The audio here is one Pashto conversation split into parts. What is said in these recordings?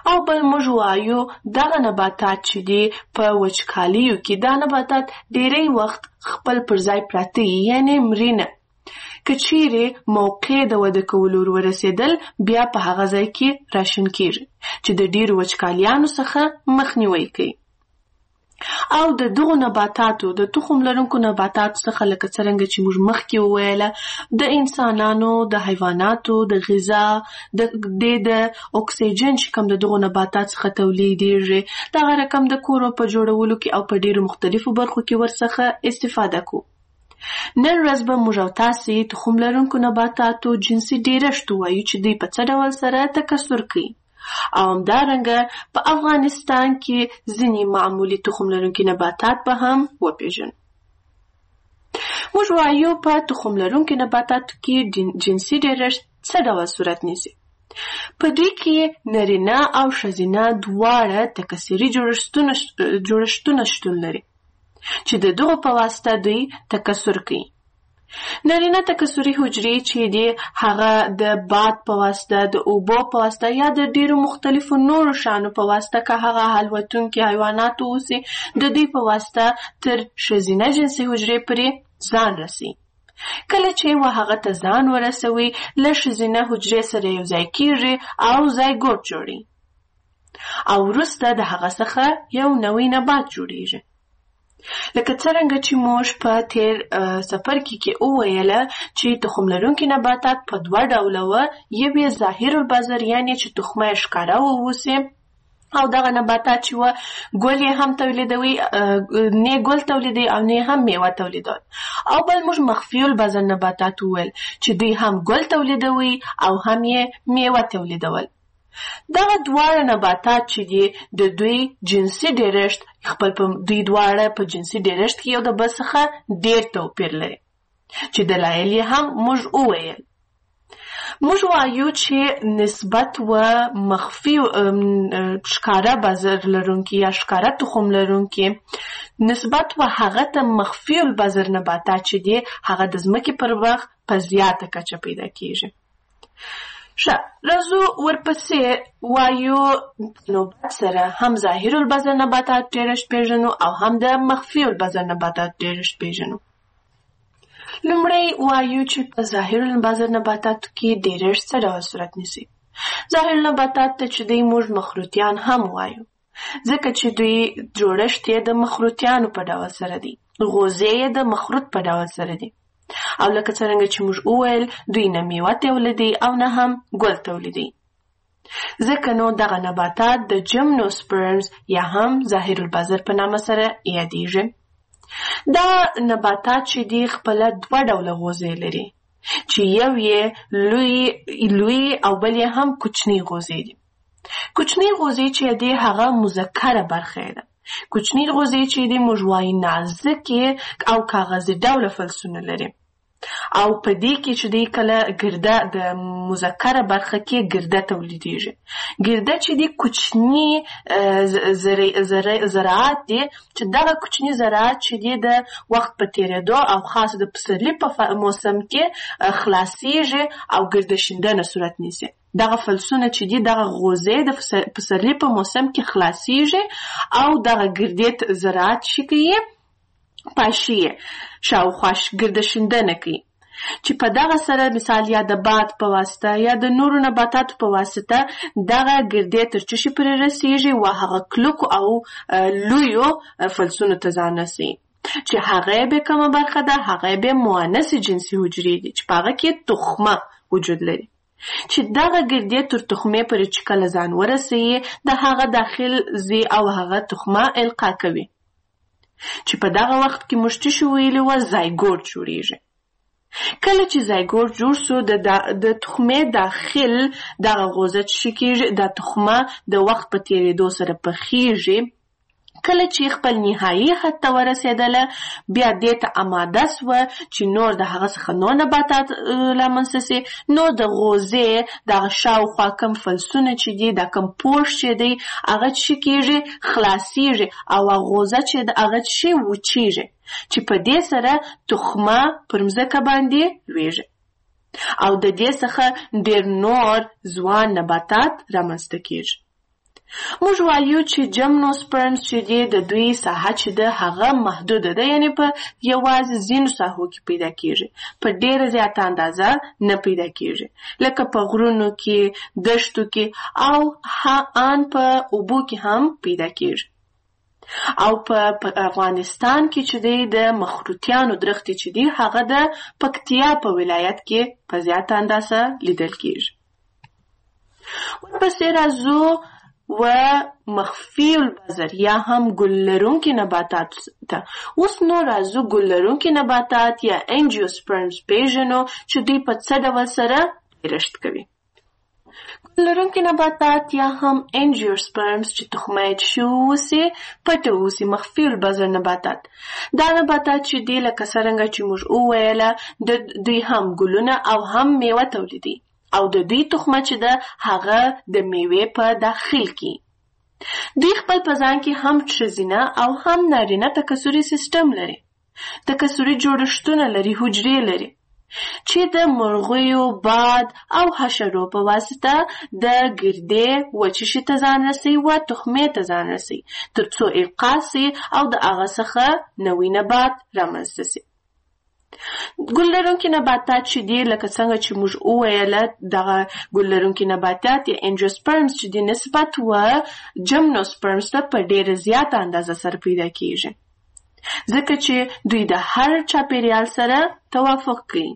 او بل موږ وایو دغه نباتات چې دي په وچکالیو کې دا نباتات ډېری وخت خپل پر ځای پراته یعنی مرینه. که چیرې موقع د وده کولو ورسېدل بیا په هغه ځای کې راشن کیږي چې د ډېرو وچکالیانو څخه مخنیوی کوي. او د دغو نباتاتو د تخم لرونکو نباتاتو څخه لکه څرنګه چې موږ مخکې وویله د انسانانو د حیواناتو د غذا د اکسیجن چې کوم د دغو نباتات څخه تولیدېږي دغه رقم د کورو په جوړولو کې او په ډېرو مختلفو برخو کې ورڅخه استفاده کوو. نن ورځ به موږ او تاسې تخم لرونکو نباتاتو جنسي ډېرښت ووایو چې دوی په څه ډول سره تکثر کوي. او همدارنګه په افغانستان کې ځینې معمولي تخم لرونکي نباتات به هم وپېژنو. موږ وایو په تخم لرونکي نباتاتو کې جنسي ډېرښت څه ډول صورت نیسي. په دوی کې نرینه او ښځینه دواړه تکثري جوړښتونه شتون لري چې د دغو په واسطه دوی تکثر کوي. نارینه تکثري حجرې چې دي هغه د باد په واسطه د اوبو په واسطه یا د ډیرو مختلفو نورو شانو په واسطه که هغه الوتونکي حیوانات اوسي د دوی په واسطه تر ښځینه جنسي حجرې پورې ځان رسي. کله چې هغه ته ځان ورسوي له ښځینه حجرې سره یو ځای کیږي او زایګوټ جوړي او وروسته د هغه څخه یو نوی نبات جوړیږي. لکه څرنګه چې موږ په تیر څپرکي کې وویله چې تخم لرونکي نباتات په دوه ډوله وه. یو یې ظاهر البذر یعنې چې تخمه یې ښکاره واوسي او دغه نباتات چې وه ګل یې هم تولیدوي نه ګل تولیدوي او نه هم میوه تولیدوي. او بل موږ مخفي البذر نباتات وویل چې دوی هم ګل تولیدوي او هم یې میوه تولیدول. دغه دواړه نباتات چې دي د دوی جنسي ډېرښت خپل په دوی دواړه په جنسي ډېرښت کې یو د بل څخه ډېر توپیر لري چې دلایل یې هم موږ وویل. موږ وایو چې نسبت و مخفي ښکاره بذر لرونکي یا ښکاره تخم لرونکي نسبت و هغه ته مخفي البذر نباتات چې دي هغه د ځمکې پر مخ په زیاته کچه پیدا کیږي. راځو ورپسې وایو نوبت سره هم ظاهر البذر نباتات ډېرښت پېژنو او هم د مخفي البذر نباتات ډېرښت پېژنو. لومړی وایو چې په ظاهر البذر نباتاتو کې ډېرښت څه ډول صورت نیسي. ظاهر نباتات ته چې دوی موږ مخروطیان هم وایو ځکه چې دوی جوړښت یې د مخروطیانو په ډول سره دی. غوزې یې د مخروط په ډول سره دی او لکه څرنګه چې موږ وویل دوی نه میوه تولیدوي او نه هم ګل تولیدوي. ځکه نو دغه نباتات د جیمنوسپرمز یا هم ظاهر البذر په نامه سره یادیږي. دا نباتات چې دي خپله دوه ډوله غوزې لري چې یو یې لوی او بل یې هم کوچني غوزې دي. کوچني غوزې چې دي هغه مذکره برخه ده. کوچني غوزې چې دي موږ وایي نازکې او کاغذي ډوله فلزونه لري او په دې کې چې دی کله ګرده د مذکره برخه کې ګرده تولیدېږي. ګرده چې دی کوچني زراعت دی چې دغه کوچني زراعت چې دی د وخت په تېرېدو او خاص د پسرلي په موسم کې خلاصېږي او ګرده شیندنه صورت نیسي. دغه فلزونه چې دي دغه غوزې د پسرلي په موسم کې خلاصېږي او دغه ګردې زراعت چې کوي پاشي شاوخوا ګرده شیندنه کوي چې په دغه سره مثال یا د باد په واسطه یا د نورو نباتاتو په واسطه دغه ګردې تر چشي پورې رسېږي و هغه کلکو او لویو فلزونو ته ځان رسوي چې هغه به کومه برخه ده هغه به مؤنث جنسي حجرې دي چې په هغه کې تخمه وجود لري چې دغه ګردې تر تخمې پورې چې کله ځان ورسوي د هغه داخل ځي او هغه تخمه القا کوي چې په دغه وخت کې موږ څه ویلي وه زایګوټ جوړیږي. کله چې زایګوټ جوړ سو د تخمې داخل دغه غوزه چې کېږي د تخمه د وخت په تېرېدو سره پخېږي. کله چې خپل نهایي حد ته ورسېدله بیا دې ته آماده سوه چې نور د هغه څخه نور نباتات رامنځته سي. نو د غوزې دغه شاوخوا کم فلزونه چې دي دا کم پوښ چې دی هغه چې کېږي خلاصېږي او غوزه چې هغه چې وچېږي چې په دې سره تخمه پر مځکه باندې لویږي او د دې څخه ډېر نور ځوان نباتات رامنځته کېږي. موږ وایو چې جمنوسپرمز چې دی د دوی ساحه چې ده هغه محدوده ده، یعنی په یوازې ځینو ساحو کې پیدا کیږي، په ډیره زیاته اندازه نه پیدا کیږي، لکه په غرونو کې، دشتو کې او ان په اوبو کې هم پیدا کیږي. او په افغانستان کې چې دی د مخروطیانو درختې چې دی هغه د پکتیا په ولایت کې په زیاته اندازه لیدل کیږي. ورپسې راځو و مخفی البذر یا هم ګل لرونکي نباتات ته. اوس نو راځو ګل لرونکي نباتات یا انجیوسپرمز پیژنو چې دوی په څه ډول سره پیدایښت کوي. ګل لرونکي نباتات یا هم انجیوسپرمز چې تخمایت شوي اوسي، پټه اوسي، مخفی البذر نباتات. دا نباتات چې دی لکه څرنګه چې موږ وویله دوی هم ګلونه او هم میوه تولیدي، او د دوی تخمه چې ده هغه د میوې په داخل کې. دوی خپل په ځان کې هم ښځینه او هم نارینه تکثري سیستم لري. تکثري جوړښتونه لري، حجرې لري چې د مرغیو، باد او حشرو په واسطه د ګردې وچشي ته ځان رسوي و تخمې ته ځان رسوي تر څو القاء سي او د هغه څخه نوی نبات رامنځته سي. ګل لرونکي نباتات چې دي لکه څنګه چې موږ وویله دغه ګل لرونکي نباتات یا انجیوسپرمز چې دي نسبت و جمنوسپرمز ته په ډېره زیاته اندازه سره پیدا کیږي، ځکه چې دوی د هر چاپیریال سره توافق کوي.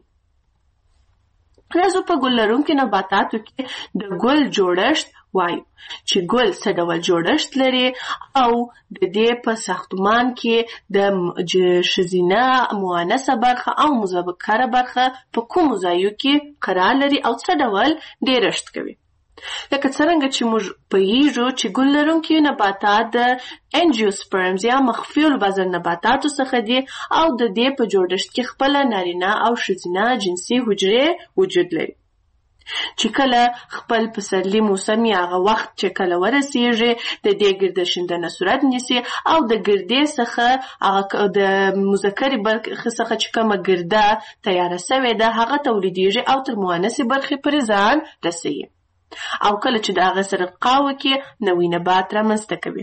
راځو په ګل لرونکي نباتاتو کې د ګل جوړښت وایو چې ګل څه ډول جوړښت لري او د دې په ساختمان کې د ښځینه مؤنثه برخه او مذکره برخه په کومو ځایو کې قرار لري او څه ډول ډیرښت کوي. لکه څرنګه چې موږ پوهیږو چې ګل لرونکي نباتات د انجیوسپرمز یا مخفي البذر نباتاتو څخه دي او د دې په جوړښت کې خپله نارینه او ښځینه جنسي حجرې وجود لري چې کله خپل پسرلي موسم یا هغه وخت چې کله ورسیږي د دې ګرده شیندنه صورت نیسي او د ګردې څخه هغه د مذکرې برخې څخه چې کومه ګرده تیاره سوې ده هغه تولیدیږي او تر مؤنثې برخې پورې ځان رسوي او کله چې د هغه سره القاء وکړي نوی نبات رامنځته کوي.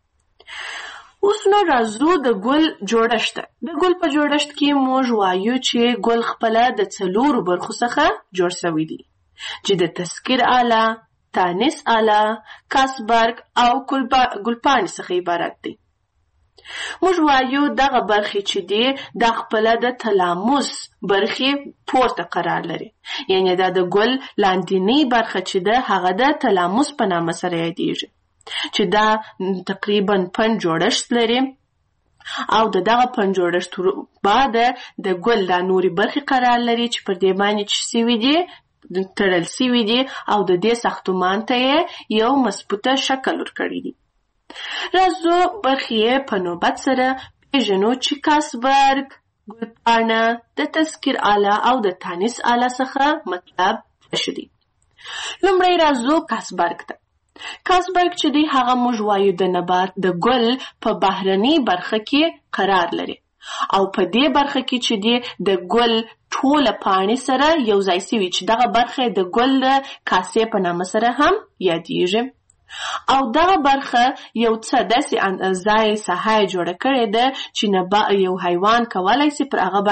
اوس نو راځو د ګل جوړښت. د ګل په جوړښت کې موږ وایو چې ګل خپله د څلورو برخو څخه جوړ شوی دی چې د تسکیر آله، تانیث آله، کاسبرګ او ګلپاڼې څخه عبارت دی. موږ وایو دغه برخې چې دي دا خپله د تلاموس برخې پورته قرار لري، یعنی دا د ګل لاندینۍ برخه چې ده هغه د تلاموس په نامه سره یادیږي چې دا تقریبا 5 جوړښت لري او دغه 5 جوړښت بعد د ګل دا نوري برخې قرار لري چې پر دې باندې چې سوي دي تړل سوي دي او د دې ساختمان ته یو مثبته شکل ورکړی دی. راځو برخې په نوبت سره پیژنو چې کاسبرګ، ګلپاڼه، د تسکیر آله او د تانیث آله څخه مطلب څه دي. لومړی راځو کاسبرګ ته. کاسبرګ چې دی هغه موږ وایو د نبات د ګل په بهرنۍ برخه کې قرار لري او په دې برخه کې چې دی د ګل ټوله پاڼې سره یو ځای سوي چې دغه برخه د ګل د کاسې په نامه سره هم یادیږي او دغه برخه یو څه داسې ځای ساحه جوړه کړې ده چې یو حیوان کولی سي پر هغه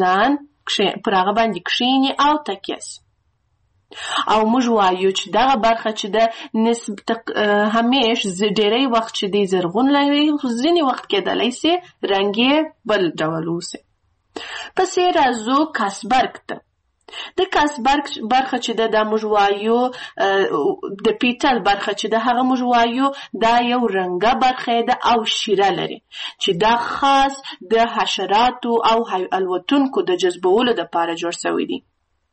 باندې کښیني او تکیه سي. او موږ وایو چې دغه برخه چې ده همیش ډېری وخت چې دی زرغون لري، ځینې وخت کېدلی سي رنګ یې بل ډول اوسي. پسې راځو کاسبرګ ته. د کاسبرګ برخه چې ده دا موږ وایو د پیټل برخه چې ده هغه موږ وایو دا یو رنګه برخه ده او شیره لري چې دا خاص د حشراتو او الوتونکو د جذبولو دپاره جوړ شوی دی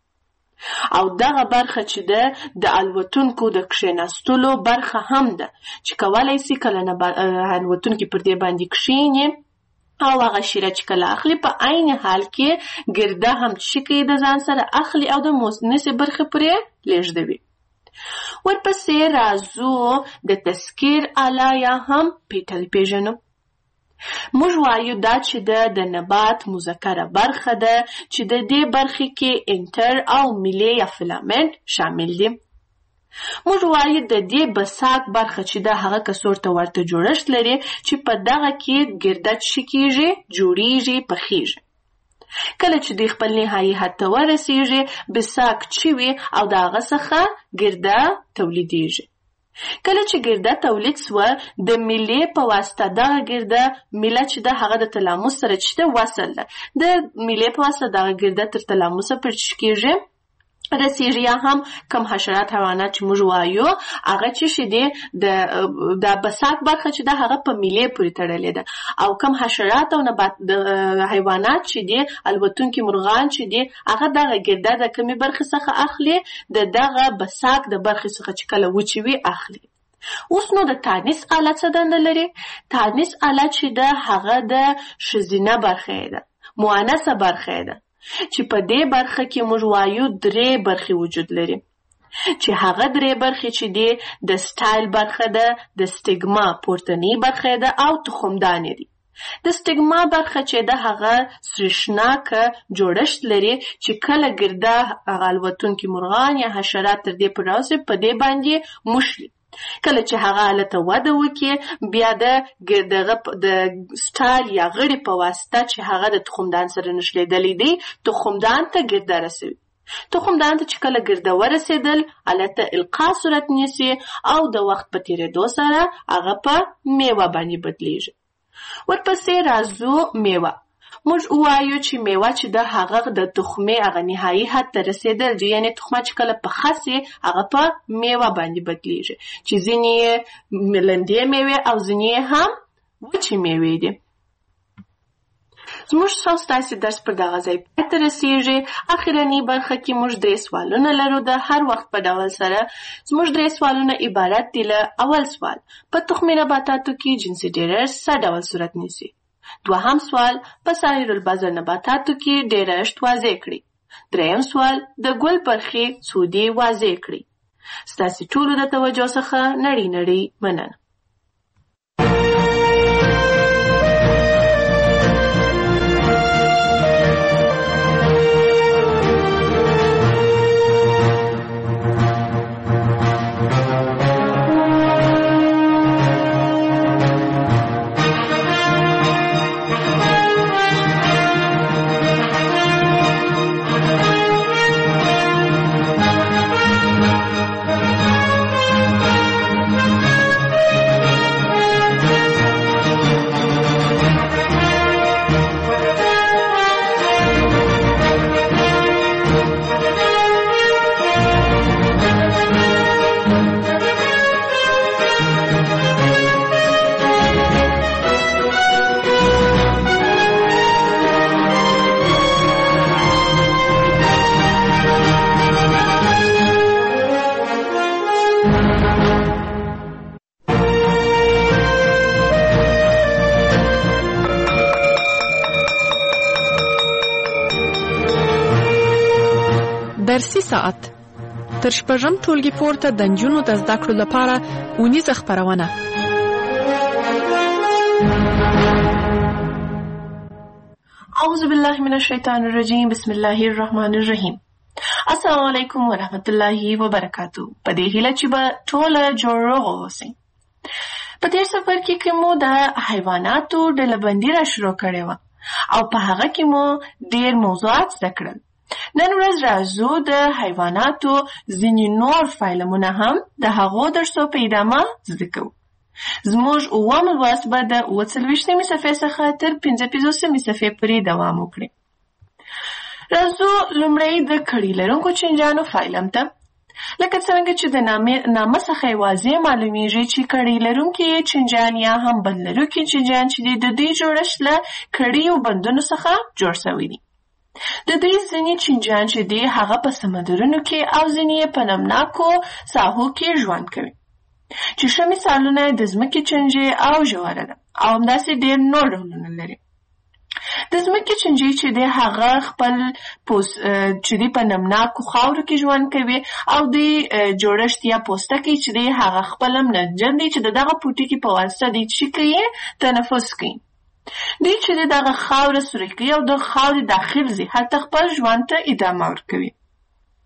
او دغه برخه چې ده د الوتونکو د کښېناستلو برخه هم ده چې کولی سي کله الوتونکي پر دې باندې کښېني او هغه شیره چې کله اخلي په عین حال کې ګرده هم چې کوي د ځان سره اخلي او د مؤنثې برخې پورې لیږدوي. ورپسې راځو د تسکیر آله یا هم پیټل پیژنو. موږ وایو دا چې د نبات مذکره برخه ده چې د دې برخې کې انټر او میلې یا فیلامنټ شامل دي. موږ وایو د دې بساک برخه چې د هغه کڅوړ ته ورته جوړښت لري چې په دغه کې ګرده څه کېږي، جوړیږي، پخیږي. کله چې دوی خپل نهایي حد ته ورسیږي، بساک چوي او د هغه څخه ګرده تولیدیږي. کله چې ګرده تولید سوه، د میلې په واسطه دغه ګرده، میله چې د هغه د تلاموس سره چې د وصل ده، د میلې په واسطه دغه ګرده تر تلاموسه پرچ کېږي، رسیږي. یا هم کم حشرات حیوانات چې موږ وایو هغه چې شي دی د بساک برخه چې د هغه په میلې پورې تړلې ده، او کم حشرات او نبات د حیوانات چې دی الوتونکي مرغان چې دی هغه دغه ګرده د کمې برخې څخه اخلي، د دغه بساک د برخې څخه چې کله وچوي اخلي. اوس نو د تانیث آله څه دنده لري؟ تانیث آله چې ده هغه د ښځینه برخه ده، مؤنثه برخه ده، چې په دې برخه کې موږ وایو 3 برخې وجود لري، چې هغه 3 برخې چې دي د سټایل برخه ده، د سټیګما پورتنی برخه ده او تخمدانې دي. د سټیګما برخه چې ده هغه سریښناکه جوړښت لري چې کله ګرده هغه الوتونکي مرغان یا حشرات تر دې پورې راسي، په دې باندې موښلي. کله چې هغه حالت وده وکړي، بیا د سټایل یا غړي په واسطه چې هغه د تخمدان سره نښلېدلی دی، تخمدان ته ګرده رسوي. تخمدان ته چې کله ګرده ورسېدل، حالت القا صورت نیسي او د وخت په تېرېدو سره هغه په میوه باندې بدلیږي. ورپسې راځو میوه. موږ وایو چې میوه چې د هغه د تخمې هغه نهایي حد ته رسېدل دي، یعنې تخمه چې کله پخه سي هغه په میوه باندې بدلیږي، چې ځینې لندې میوې او ځینې هم وچې میوې دي. زموږ ستاسې درس پر دغه ځای پای ته رسېږي. اخرنۍ برخه کې موږ 3 سوالونه لرو. د هر وخت په ډول سره زموږ 3 سوالونه عبارت دي له: اول سوال، په تخمي نباتاتو کې جنسي ډېرښت څه ډول صورت نیسي؟ دوهم سوال، په سایر البذر نباتاتو کې ډېرښت واضح کړئ. دریم سوال، د ګل برخې څو دي واضح کړئ. ستاسې ټولو د توجه څخه نړۍ مننه. درسي ساعت تر شپږم ټولګي پورته د نجونو د زده کړو لپاره اونیزه خپرونه. اعوذ بالله من الشیطان الرجیم. بسم الله الرحمن الرحیم. السلام علیکم ورحمت الله وبرکاتو. په دې هیله چې به ټوله جوړ اوسئ. په دې سفر کې مو د حیواناتو ډلبندي را شروع کړې وه او په هغه کې مو ډېر موضوعات زده کړل. نن ورځ راځو د حیواناتو ځینې نور فایلمونه هم د هغو درسو په ادامه زده کوو. زموږ 9م لوست به د 40مې صفحې څخه تر 55مې صفحې پورې دوام وکړي. راځو لومړی د کړي لرونکو چینجانو فایلم ته. لکه څرنګه چې د نامه څخه یې واضح معلومیږي چې کړي لرونکي چینجان یا هم بند لرونکي چینجان چې د دوی جوړښت له کړیو بندونو څخه جوړ شوي دي. د دوی ځینې چینجان چې دي هغه په سمندرونو کې او ځینې په نمناکو ساحو کې ژوند کوي، چې ښه مثالونه د ځمکې چینجي او ژوره ده او همداسې ډېر نور ډولونه لري. د ځمکې چینجي چې دی هغه خپل چې دی په نمناکو خاورو کې ژوند کوي او دوی جوړښت یا پوستکی چې دی هغه خپل منسجم دی چې دغه پوټي کې په واسطه دی چې کوي تنفس کوي. دوی چې دغه خاوره سوري کوي او د خاورې داخل ځي هلته خپل ژوند ته ادامه ورکوي.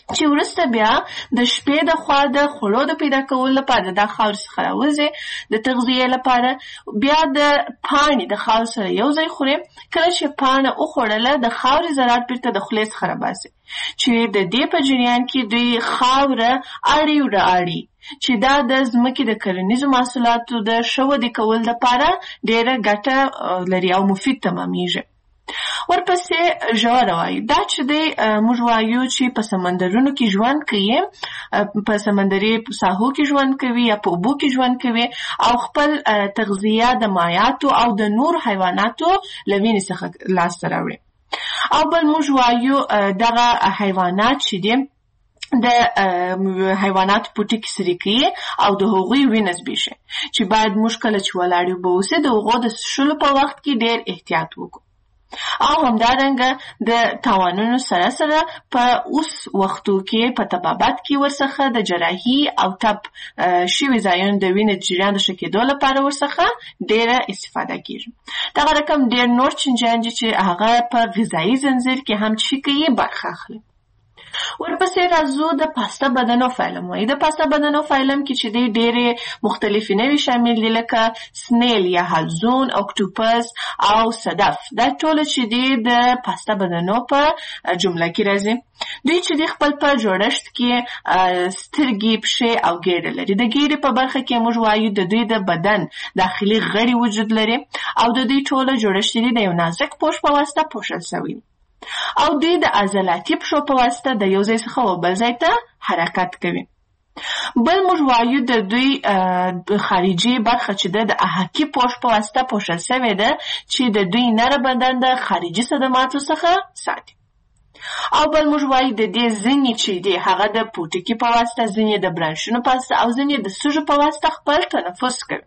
چې وروسته بیا د شپې د خوا د خوړو د پیدا کولو لپاره د خاورې څخه راوځي د تغذیې لپاره، بیا د پاڼې د خاورې سره یو ځای خوري. کله چې پاڼه وخوړله د خاورې ذرات بیرته د خولې څخه راباسي، چې د دې په جریان کې دوی خاوره اړي وراړي، چې دا د ځمکې د کرنیزو محصولاتو د ښه ودې کولو لپاره ډېره ګټه لري او مفید تمامیږي. ورپسې ژوره وایي، دا چې دی موږ وایو چې په سمندرونو کې ژوند کوي، په سمندري ساحو کې ژوند کوي یا په اوبو کې ژوند کوي او خپل تغذیه د مایعاتو او د نور حیواناتو له وینې څخه لاسته راوړي. او بل موږ وایو دغه حیوانات چې دي د حیواناتو پوټي کې سري کوي او د هغوی وینه زبېښي، چې باید موږ کله چې ولاړ یو به اوسې د هغو د څښلو په وخت کې ډېر احتیاط وکړو. او همدارنګه د تاوانونو سره سره په اوس وختو کې په طبابت کې ورڅخه د جراحي او ټپ شوي ځایونو د وینې د جریان د ښه کېدو لپاره ورڅخه ډېره استفاده کېږي. دغه رقم ډېر نور چینجیان دي چې هغه په غذایي زنځیر کې هم چې کوي برخه اخلي. ورپسې راځو د پاسته بدنو فایلم وایي. د پاسته بدنو فایلم کې چې دی ډېرې مختلفې نوې شامل دي، لکه سنیل یا حلزون، اکټوپس او صدف. دا ټول چې دی د پاسته بدنو په جمله کې راځي. دوی چې دی خپل په جوړښت کې سترګې، پښې او ګیډه لري. د ګیډې په برخه کې موږ وایو د دوی د بدن داخلي غړي وجود لري او د دوی ټوله جوړښت دی د یو نازک پوښ په واسطه پوښل شوی، او دوی د عضلاتي پښو په واسطه د یو ځای څخه بل ځای ته حرکت کوي. بل موږ وایو د دوی خارجي برخه چې د احاکي پوښ په واسطه پوښل شوې ده، چې د دوی نر بدن د خارجي صدماتو څخه ساتي. او بل موږ وایو د دې ځینې چې دی هغه د پوټکي په واسطه، ځینې د برانشونو په واسطه او ځینې د سږو په واسطه خپل تنفس کوي.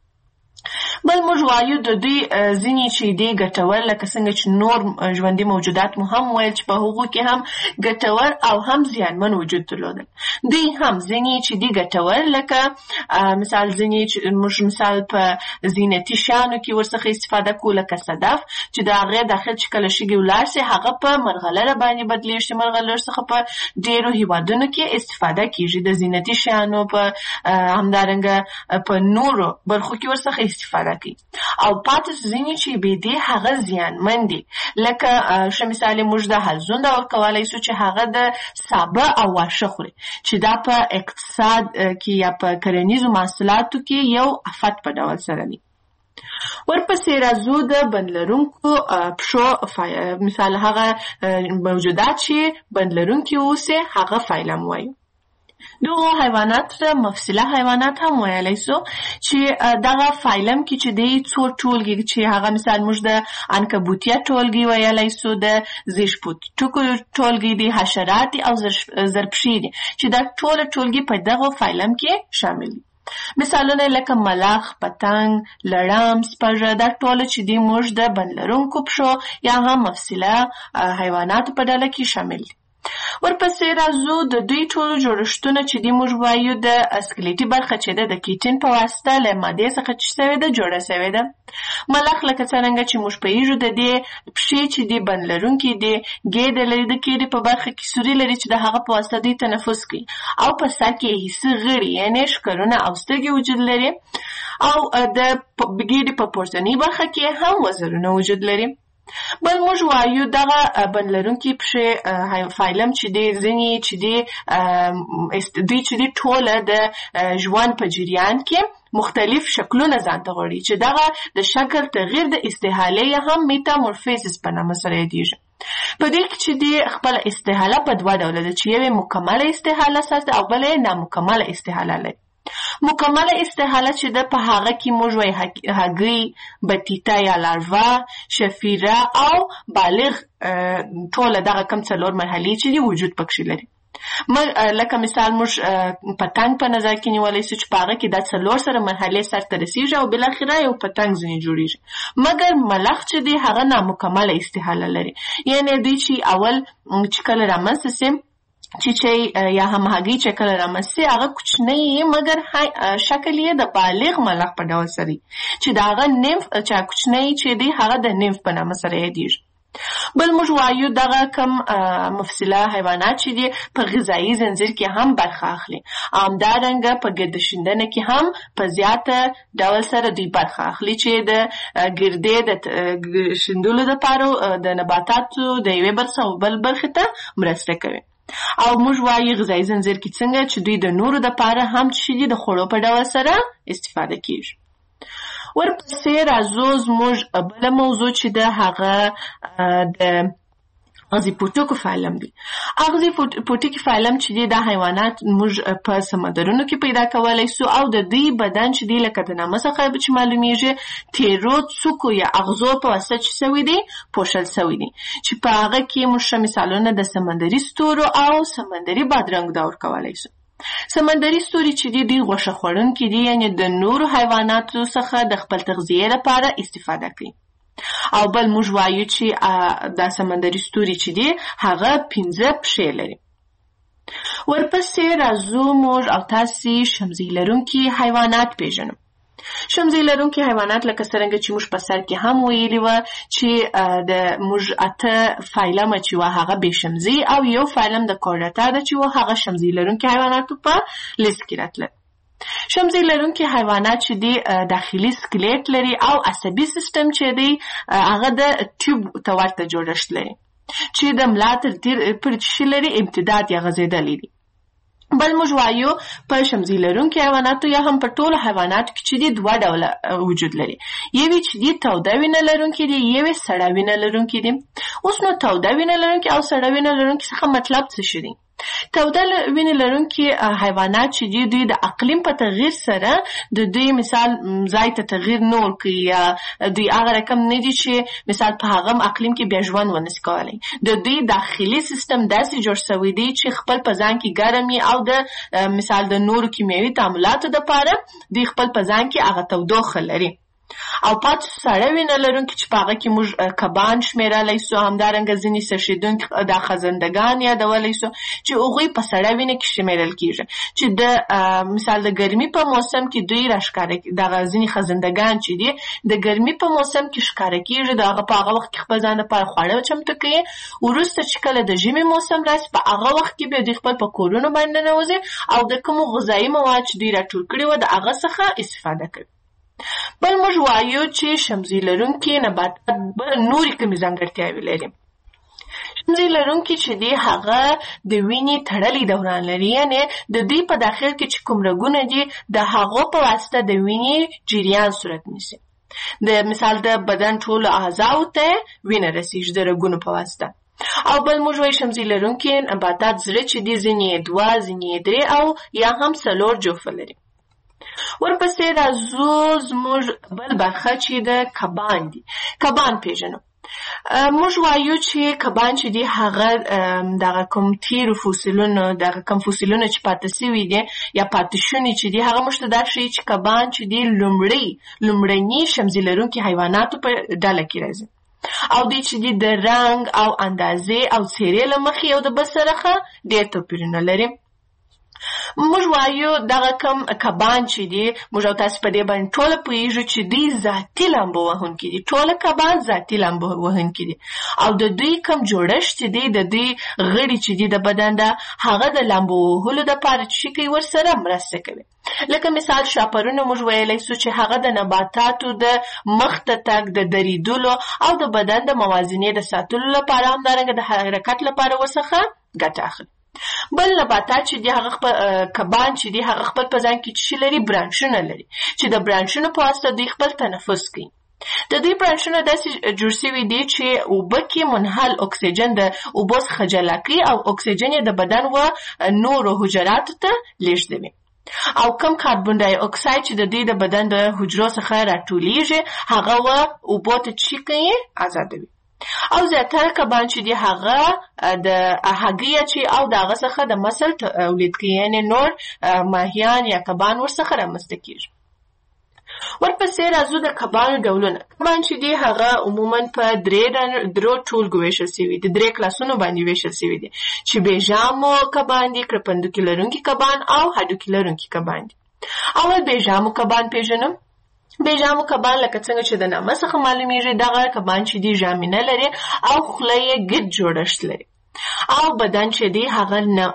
بل موږ وایو د دوی ځینې چې دی ګټور، لکه څنګه چې نور ژوندي موجودات مو هم ویل چې په هغو کې هم ګټور او هم زیانمن وجود درلودل. دوی هم ځینې چې دی ګټور، لکه مثال ځینې چې موږ مثال په زینتي شیانو کې ورڅخه استفاده کوو، لکه صدف چې د هغې داخل چې کله شګې ولاړ سي هغه په مرغلره باندې بدلېږي. مرغلره څخه په ډېرو هیوادونو کې استفاده کېږي د زینتي شیانو په همدارنګه په نورو برخو کې ورڅخه استفاده کوي. او پاتې ځینې چې بې دې هغه زیانمن دي، لکه ښه مثال موږ د حلزون ډول کولی شو چې هغه د سابه او واښه خوري، چې دا په اقتصاد کې یا په کرنیزو محصولاتو کې یو افت په ډول سره دي. ورپسې راځو د بند لرونکو پښو مثال هغه موجودات چې بند لرونکي اوسي هغه فایلم وایو. دغه حیوانات مفصله حیوانات هم ویلی سو، چې دغه فایلم کې چې دی څو ټولګي چې هغه مثال موږ د عنکبوتیه ټولګي ویلی سو، د زیږپوټکو ټولګي دي، حشرات او زرپشي دي، چې دا ټول ټولګي په دغه فایلم کې شامل دي. مثالونه لکه ملخ، پتنګ، لړم، سپږه، دا ټول چې دی موږ د بند لرونکو پښو یا هم مفصله حیواناتو په ډله کې شامل دي. ورپسې راځو د دوی ټولو جوړښتونه چې دی موږ وایو د اسکلیټي برخه چې ده د کیټین په واسطه له مادې څخه چې شوې ده جوړه شوې ده. ملخ لکه څرنګه چې موږ پوهیږو د دې پښې چې دی بند لرونکي دي، ګیډه لري، د ګیډې په برخه کې سوري لري چې د هغه په واسطه دوی تنفس کوي، او په سر کې حسي غړي یعنې ښکرونه او سترګې وجود لري، او د ګیډې په پورتنۍ برخه کې هم وزرونه وجود لري. بل موږ وایو دغه بند لرونکي پښې فایلم چې دی ځینې چې دی دوی چې دی ټوله د ژوند په جریان کې مختلف شکلونه ځان ته غواړي، چې دغه د شکل تغییر د استحالې یا هم میتامورفیزس په نامه سره یادیږي. په دې کې چې دی خپل استحاله په دوه ډوله ده، چې یوې مکمله استحاله ساتي او بله یې نامکمله استحاله لري. مکمله استحاله چې ده په هغه کې موږ وایي هګۍ، بطیطه یا لاروا، شفیره او بالغ ټوله دغه کم څلور مرحلې چې دی وجود پکښې لري. لکه مثال موږ پتنګ په نظر کې نیولی سو چې په هغه کې دا څلور سره مرحلې سرته رسیږي او بالاخره یو پتنګ ځینې جوړیږي. مګر ملخ چې دی هغه نامکمله استحاله لري، یعنې دوی چې اول چې کله رامنځته سي چې یا هم هګۍ چې کله رامنځته هغه کوچنی مګر شکل یې د بالغ ملخ په ډول سره چې د هغه نمف چې کوچنی چې دی هغه د نمف په نامه سره یادیږي. بل موږ وایو دغه کم مفصله حیوانات چې دي په غذایي زنځیر کې هم برخه اخلي. همدارنګه په ګرده شیندنه کې هم په زیاته ډول سره دوی برخه اخلي چې د ګردې د شیندلو دپاره د نباتاتو د یوې برخې او بل برخې ته مرسته کوي. او موږ وایو غذایي زنځیر کې څنګه چې دوی د نورو دپاره هم چې دي د خوړو په ډول سره استفاده کیږي. ورپسې راځو زموږ بله موضوع چې ده هغه د اغزي پوټکو فایلم دی. اغزي پوټکي فایلم چې دی دا حیوانات موږ په سمندرونو کې پیدا کولی سو او د دوی بدن چې دی لکه د نامه څخه چې معلومیږي تیرو څوکو یا اغزو په واسطه چې سوي دي پوښل سوي دي چې په هغه کې موږ ښه مثالونه د سمندري ستورو او سمندري بادرنګ دا ورکولی سو. سمندري ستوري چې دي دوی غوښه خوړونکي دي، یعنې د نورو حیواناتو څخه د خپل تغذیې لپاره استفاده کوي. او بل موږ وایو چې دا سمندري ستوري چې دي هغه 15 پښې لري. ورپسې راځو موږ او تاسې شمزۍ لرونکي حیوانات پیژنو. شمزۍ لرونکي حیوانات لکه څرنګه چې موږ په سر کې هم ویلي وه چې د موږ 8 فایلمه چې وه هغه بې شمزۍ او یو فایلم د کورډاتا ده چې وه هغه شمزۍ لرونکي حیواناتو په لیست کې راتلل. شمزۍ لرونکي حیوانات چې دي داخلي سکلیټ لري او عصبي سیستم چې دی هغه د ټیوب ته ورته جوړښت لري چې د ملا تر تیر پر چې لري امتداد یا غځېدلی دی. بل موږ وایو په شمزۍ لرونکي حیواناتو یا هم په ټولو حیواناتو کې چې دي 2 ډوله وجود لري. یوې چې دي توده وینه لرونکي دي، یوې سړه وینه لرونکي دي. اوس نو توده وینه لرونکي او سړه وینه لرونکي څخه مطلب څه شي دی؟ توده وینې لرونکي حیوانات چې دي دوی د اقلیم په تغییر سره د دوی مثال ځای ته تغییر نه ورکوي یا دوی هغه رقم نه دي چې مثال په هغه اقلیم کې بیا ژوند ونشي کولی. د دوی داخلي سیستم داسې جوړ شوی دی چې خپل په ځان کې ګرم وي او د مثال د نورو کیمیاوي تعاملاتو دپاره دوی خپل په ځان کې هغه تودوخه لري. او پاتې سړه وینه لرونکي چې په هغه کې موږ کبان شمېرلی سو، همدارنګه ځینې څښېدونکي دا خزندګان یادولی سو چې هغوی په سړه وینه کې شمېرل کېږي چې د مثال د ګرمي په موسم کې دوی راښکاره دغه ځینې خزندګان چې دي د ګرمي په موسم کې ښکاره کېږي، د هغه په هغه وخت کې خپل ځان لپاره خواړه چمتو کوي. وروسته چې کله د ژمي موسم راسي په هغه وخت کې بیا دوی خپل په کورونو باندې ننوځي او د کومو غذایي مواد چې دوی راټول کړي وه د هغه څخه استفاده کوي. بل موږ وایو چې شمزۍ لرونکي نباتات نورې کومې ځانګړتیاوې لري. شمزۍ لرونکي چې دي هغه د وینې تړلی دوران لري، یعنې د دوی په داخل کې چې کوم رګونه دي د هغو په واسطه د وینې جریان صورت نیسي. د مثال د بدن ټولو اعضاو ته وینه رسیږي د رګونو په واسطه. او بل موږ وایو شمزۍ لرونکي نباتات زړه چې دي ځینې 2 ځینې 3 او یا هم 4 جوفه لري. ورپسې راځو زموږ بل برخه چې د کبان دي. کبان پیژنو. موږ وایو چې کبان چې دي هغه دغه کوم تیرو فوسیلونو دغه کوم فوسیلونه چې پاتې سوي دي یا پاتې شوني چې دي هغه موږ ته دا ښیي چې کبان چې دي لومړني شمزۍ لرونکي حیواناتو په ډله کې راځي او دوی چې دي د رنګ او اندازې او څېرې له مخې یو د بل سره ډېر توپیرونه لري. موږ وایو دغه کم کبان چې دي موږ او تاسې په دې باندې ټوله پوهېږو چې دوی ذاتي لامبو وهونکي دي. ټوله کبان ذاتي لامبو وهونکي دي او د دوی کم جوړښت چې دی د دوی غړي چې دي د بدن ده هغه د لامبو وهلو دپاره چې کوي ورسره مرسته کوي. لکه مثال شاپرونه موږ ویلی سو چې هغه د نباتاتو د مخ ته تګ د دریدلو او د بدن د موازنې د ساتلو لپاره همدارنګه د حرکت لپاره ورڅخه ګټه اخلي. بل نباتات چې دي هغه کبان چې دي هغه خپل په ځان کې چې لري برانشونه لري چې د برانشونو په واسطه دوی خپل تنفس کوي. د دوی برانشونه داسې جوړ شوي دي چې اوبه کې منحل اکسیجن د اوبو څخه جلا کوي او اکسیجن یې د بدن و نورو حجراتو ته لیږدوي او کم کاربن ډای اکساید چې د دوی د بدن د حجرو څخه راټولیږي هغه و اوبو ته چې کوي آزادوي. او زیاتره کبان چې دي هغه د هګۍ چې او د هغه څخه د مسل تولید کوي، یعنې نور ماهیان یا کبان ورڅخه رامنځته کېږي. ورپسې راځو د کبانو ډولونه. کبان چې دي هغه عموما په 3 ټولګو ویشل شوي دي، 3 کلاسونو باندې ویشل شوي دي چې بېژامو کبان دي، کرپندوکي لرونکي کبان او هډوکي لرونکي کبان دي. اول بېژامو کبان پیژنم. بېجامو کبان لکه څنګه چې د نامه څخه معلومیږي دغه کبان چې دي ژامې نه لري او خوله یې ګډ جوړښت لري او بدن چې دی هغه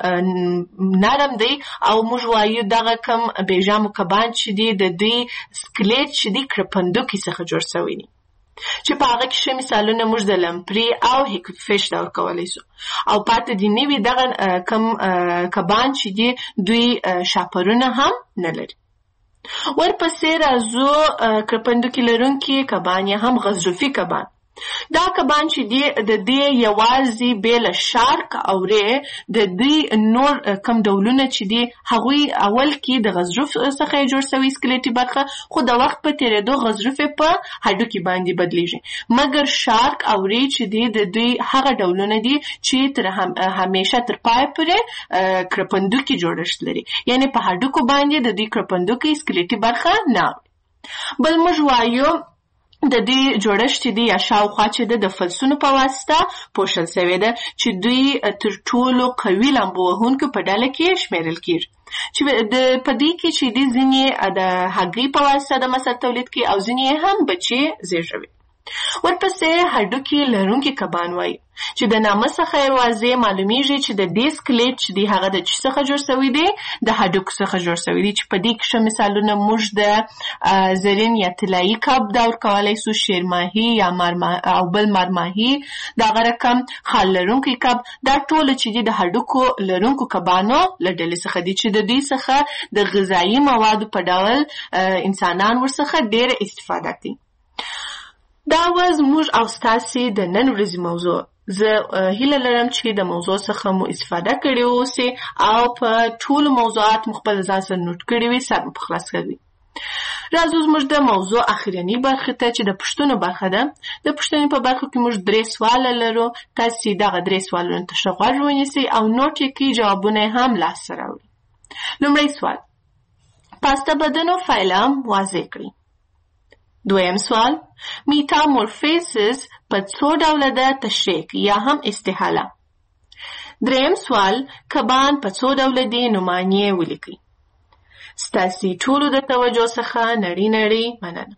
نرم دی او موږ وایو دغه کم بېجامو کبان چې دی د دوی سکلیټ چې دی کرپندوکي څخه جوړ شوی دی چې په هغه کې ښه مثالونه موږ د لمپري او هیکفیش دا ورکولی شو او پاتې دي نوي دغه کم کبان چې دي دوی شاپرونه هم نه لري. ورپسې راځو کرپندوکي لرونکي کبان یا هم غضروفي کبان. دا کبان چې دی د دې یوازې بېله شارک او ری د دوی نور کم ډولونه چې دی هغوی اول کې د غضروف څخه جوړ شوی سکلیټي برخه خو د وخت په تېرېدو غضروف په هډوکي باندې بدلیږي مګر شارک او ری چې دی د دوی هغه ډولونه دي چې تر همیشه تر پای پورې کرپندوکي جوړښت لري یعنی په هډوکو باندې د دوی کرپندوکي سکلیټي برخه نه بل موږ وایو د دې جوړښت چې دی یا شاوخوا چې د فلسونو په واسطه پوښل شوی ده چې دوی تر ټولو قوي لامبو وهونکو په ډله کې شمیرل کېږي چې په دې کې چې دی ځینې د هګۍ په واسطه د مثل تولید کوي او ځینې هم بچي زیږوي. ورپسې هډوکي لرونکي کبان وایي چې د نامه څخه یې واضح معلومیږي چې د دې سکلیټ چې دی هغه د څه څخه جوړ شوی دی د هډوکو څخه جوړ شوی دی چې په دې کې ښه مثالونه موږ د زرین یا طلایي کب دا ورکولی شو شیرماهي یا او بل مارماهي دغه رقم خال لرونکی کب دا ټول چې دی د هډوکو لرونکو کبانو له ډلې څخه دي چې د دوی څخه د غذایي موادو په ډول انسانان ورڅخه ډېره استفاده کوي. دا زموږ او ستاسې د نن ورځې موضوع. زه هیله لرم چې د موضوع څخه مو استفاده کړې اوسئ او په ټولو موضوعات مو خپل ځان سره نوټ کړي وي سر مو په خلاص کړي. راځو زموږ د موضوع اخرنۍ برخې ته چې د پوښتنو برخه ده. د پوښتنې په برخه کې موږ 3 سواله لرو. تاسې دغه 3 سوالونو ته ښه غوږ ونیسئ او نوټ یې کړئ جوابونه یې هم لاسته راوړئ. لومړی سوال پاسته بدنو فایلم واضح کړئ. دویم سوال میتامورفیزس په څو ډوله ده تشریح یا هم استحاله. دریم سوال کبان په څو ډوله دي نومانیې ولیکئ. ستاسې ټولو د توجه څخه نړۍ مننه.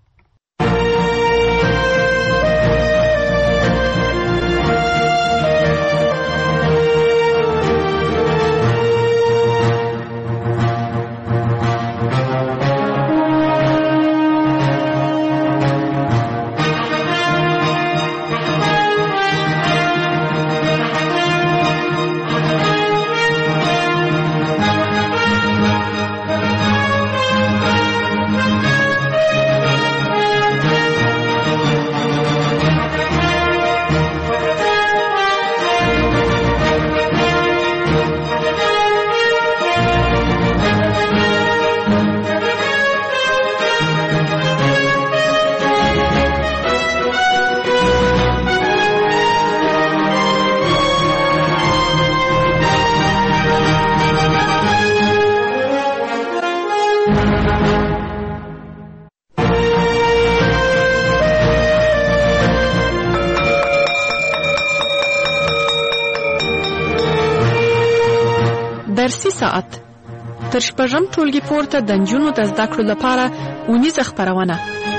درسي ساعت تر شپږم ټولګي پورته د نجونو د زده کړو لپاره اونیزه خپرونه.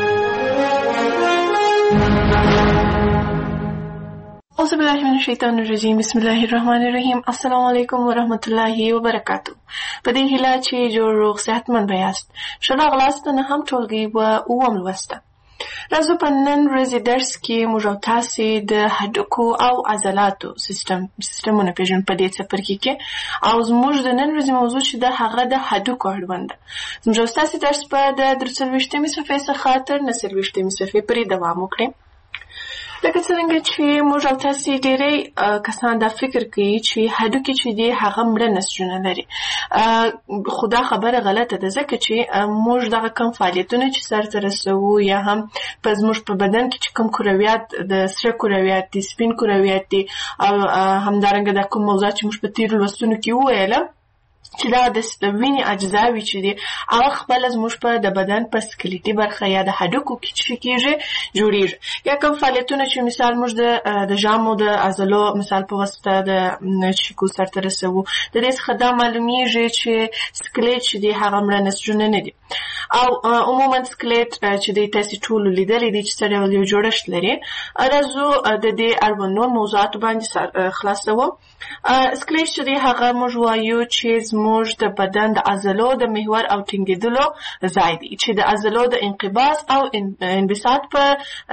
اعوذ بالله من الشیطان الرجیم بسم الله الرحمن الرحیم. السلام علیکم ورحمت الله وبرکاتو. په دې هیله چې جوړ روغ صحتمند یاست. ښه راغلاست نه هم ټولګي و اووم لوسته. راځو په نن ورځې درس کې موږ او تاسې د هډوکو او عضلاتو سیستمونه پېژنو په دې څپرکي کې او زموږ د نن ورځې موضوع چې ده هغه د هډوکو اړوند ده. زموږ او ستاسې درس به د 43مې صفحې څخه تر 49مې صفحې پورې دوام وکړي. لکه څرنګه چې موږ او تاسې ډېری کسان دا فکر کوي چې هډوکي چې دي هغه مړه نسجونه لري، خو دا خبره غلطه ده ځکه چې موږ دغه کم فعالیتونه چې سرته رسوو یا هم په زموږ په بدن کې چې کوم کرویات د سره کرویات دي، سپین کرویات دي او همدارنګه دا کوم موضوعات چې موږ په تېرو لوستونو کې وویله چې دا د وینې اجزاوي چې دي هغه خپله زموږ په د بدن په سکلیټي برخه یا د هډوکو کې چې کېږي جوړېږي. یا کوم فعالیتونه چې مثال موږ د ژامو د عضلو مثال په واسطه د چیکو سرته رسوو، د دې څخه دا معلومیږي چې سکلیټ چې دی هغه مړه نسجونه نه دي. او عموما سکلیټ چې دی تاسې ټولو لیدلی دی چې څه ډول یو جوړښت لري. راځو د دې اړوند نور موضوعاتو باندې خلاصوم. سکلیټ چې دی هغه موږ وایو چې زموږ د بدن د عضلو د محور او ټینګېدلو ځای دی چې د عضلو د انقباض او انبساط په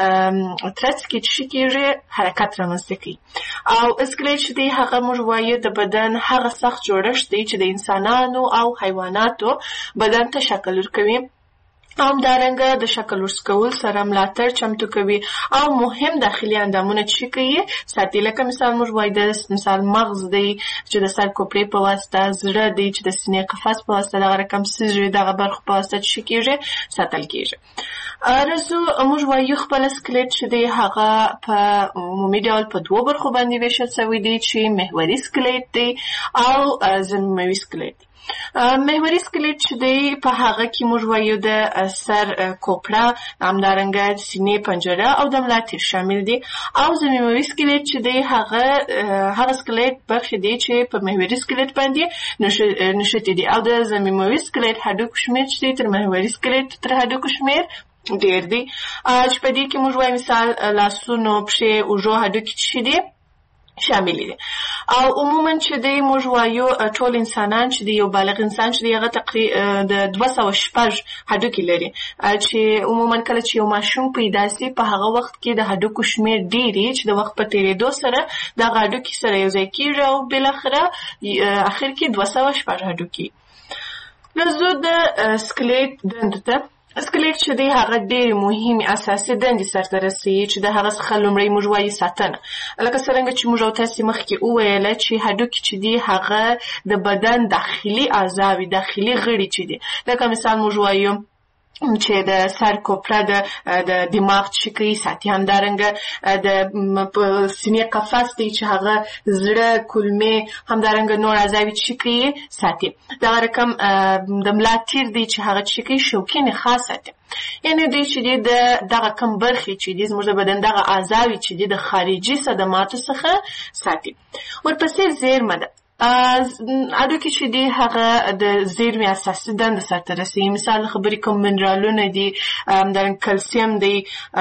ترڅ کې چې کېږي حرکت رامنځته کوي. او سکلیټ چې دی هغه موږ وایو د بدن هغه سخت جوړښت دی چې د انسانانو او حیواناتو بدن ته شکل ورکوي، همدارنګه د شکل ورکول سره ملاتړ چمتو کوي او مهم داخلي اندامونه چې کوي ساتي. لکه مثال موږ وایو د مثال مغز دی چې د سر کوپړې په واسطه، زړه دی چې د سینې قفس په واسطه، دغه رقم سږي دغه برخو په واسطه چې کېږي ساتل کېږي. راځو موږ وایو خپل سکلیټ چې دی هغه په عمومي ډول په دوو برخو باندې ویشل شوی دی چې محوري سکلیټ دی او ضمیموي سکلیټ. محوري سکلیټ چې دی په هغه کې موږ وایو د سر کوپړه، همدارنګه سینې پنجره او د ملا تیر شامل دي. او ضمیموي سکلیټ چې دی هغه سکلیټ برخې دي چې په محوري سکلیټ باندې نښتي دي. او د ضمیموي سکلیټ هډوکو شمېر چې دی تر محوري سکلیټ تر هډوکو شمېر ډېر دی. چې په دې کې موږ وایو مثال لاسونو، پښې، اوږو هډوکي چې دي شامل دي. او عموما چې دی موږ وایو ټول انسانان چې دی یو بالغ انسان چې دی هغه تقریبا د 206 هډوکي لري، چې عموما کله چې یو ماشوم پیدا سي په هغه وخت کې د هډوکو شمېر ډېری چې د وخت په تېرېدو سره دغه هډوکي سره یو ځای کېږي او بالاخره اخر کې 206 هډوکي. راځو د سکلیټ دندو ته. سکلیټ چې دی هغه ډېرې مهمې اساسي دندې سرته رسوي چې د هغه څخه لومړی موږ وایو ساتنه. لکه څرنګه چې موږ او تاسې مخکې وویله چې هډوکي چې دی هغه د بدن داخلي اعضاوي، داخلي غړي چې دی. لکه مثال موږ وایو چې د سر کوپړه د دماغ چې کوي ساتي، همدارنګه د سینې قفس دی چې هغه زړه، کولمې، همدارنګه نور اعضاوي چې کوي ساتي. دغه رقم د ملا تیر دی چې هغه چې کوي شوکي نخاع ساتي. یعنې دوی چې دی دغه کم برخې چې دی زموږ د بدن دغه اعضاوي چې دی د خارجي صدماتو څخه ساتي. ورپسې زیرمه ده. هډوکي چې دی هغه د زیرمې اساسي دندې سرته رسوي. مثال خبرې کوم منرالونه دي، همدارنګه کلسیم دی،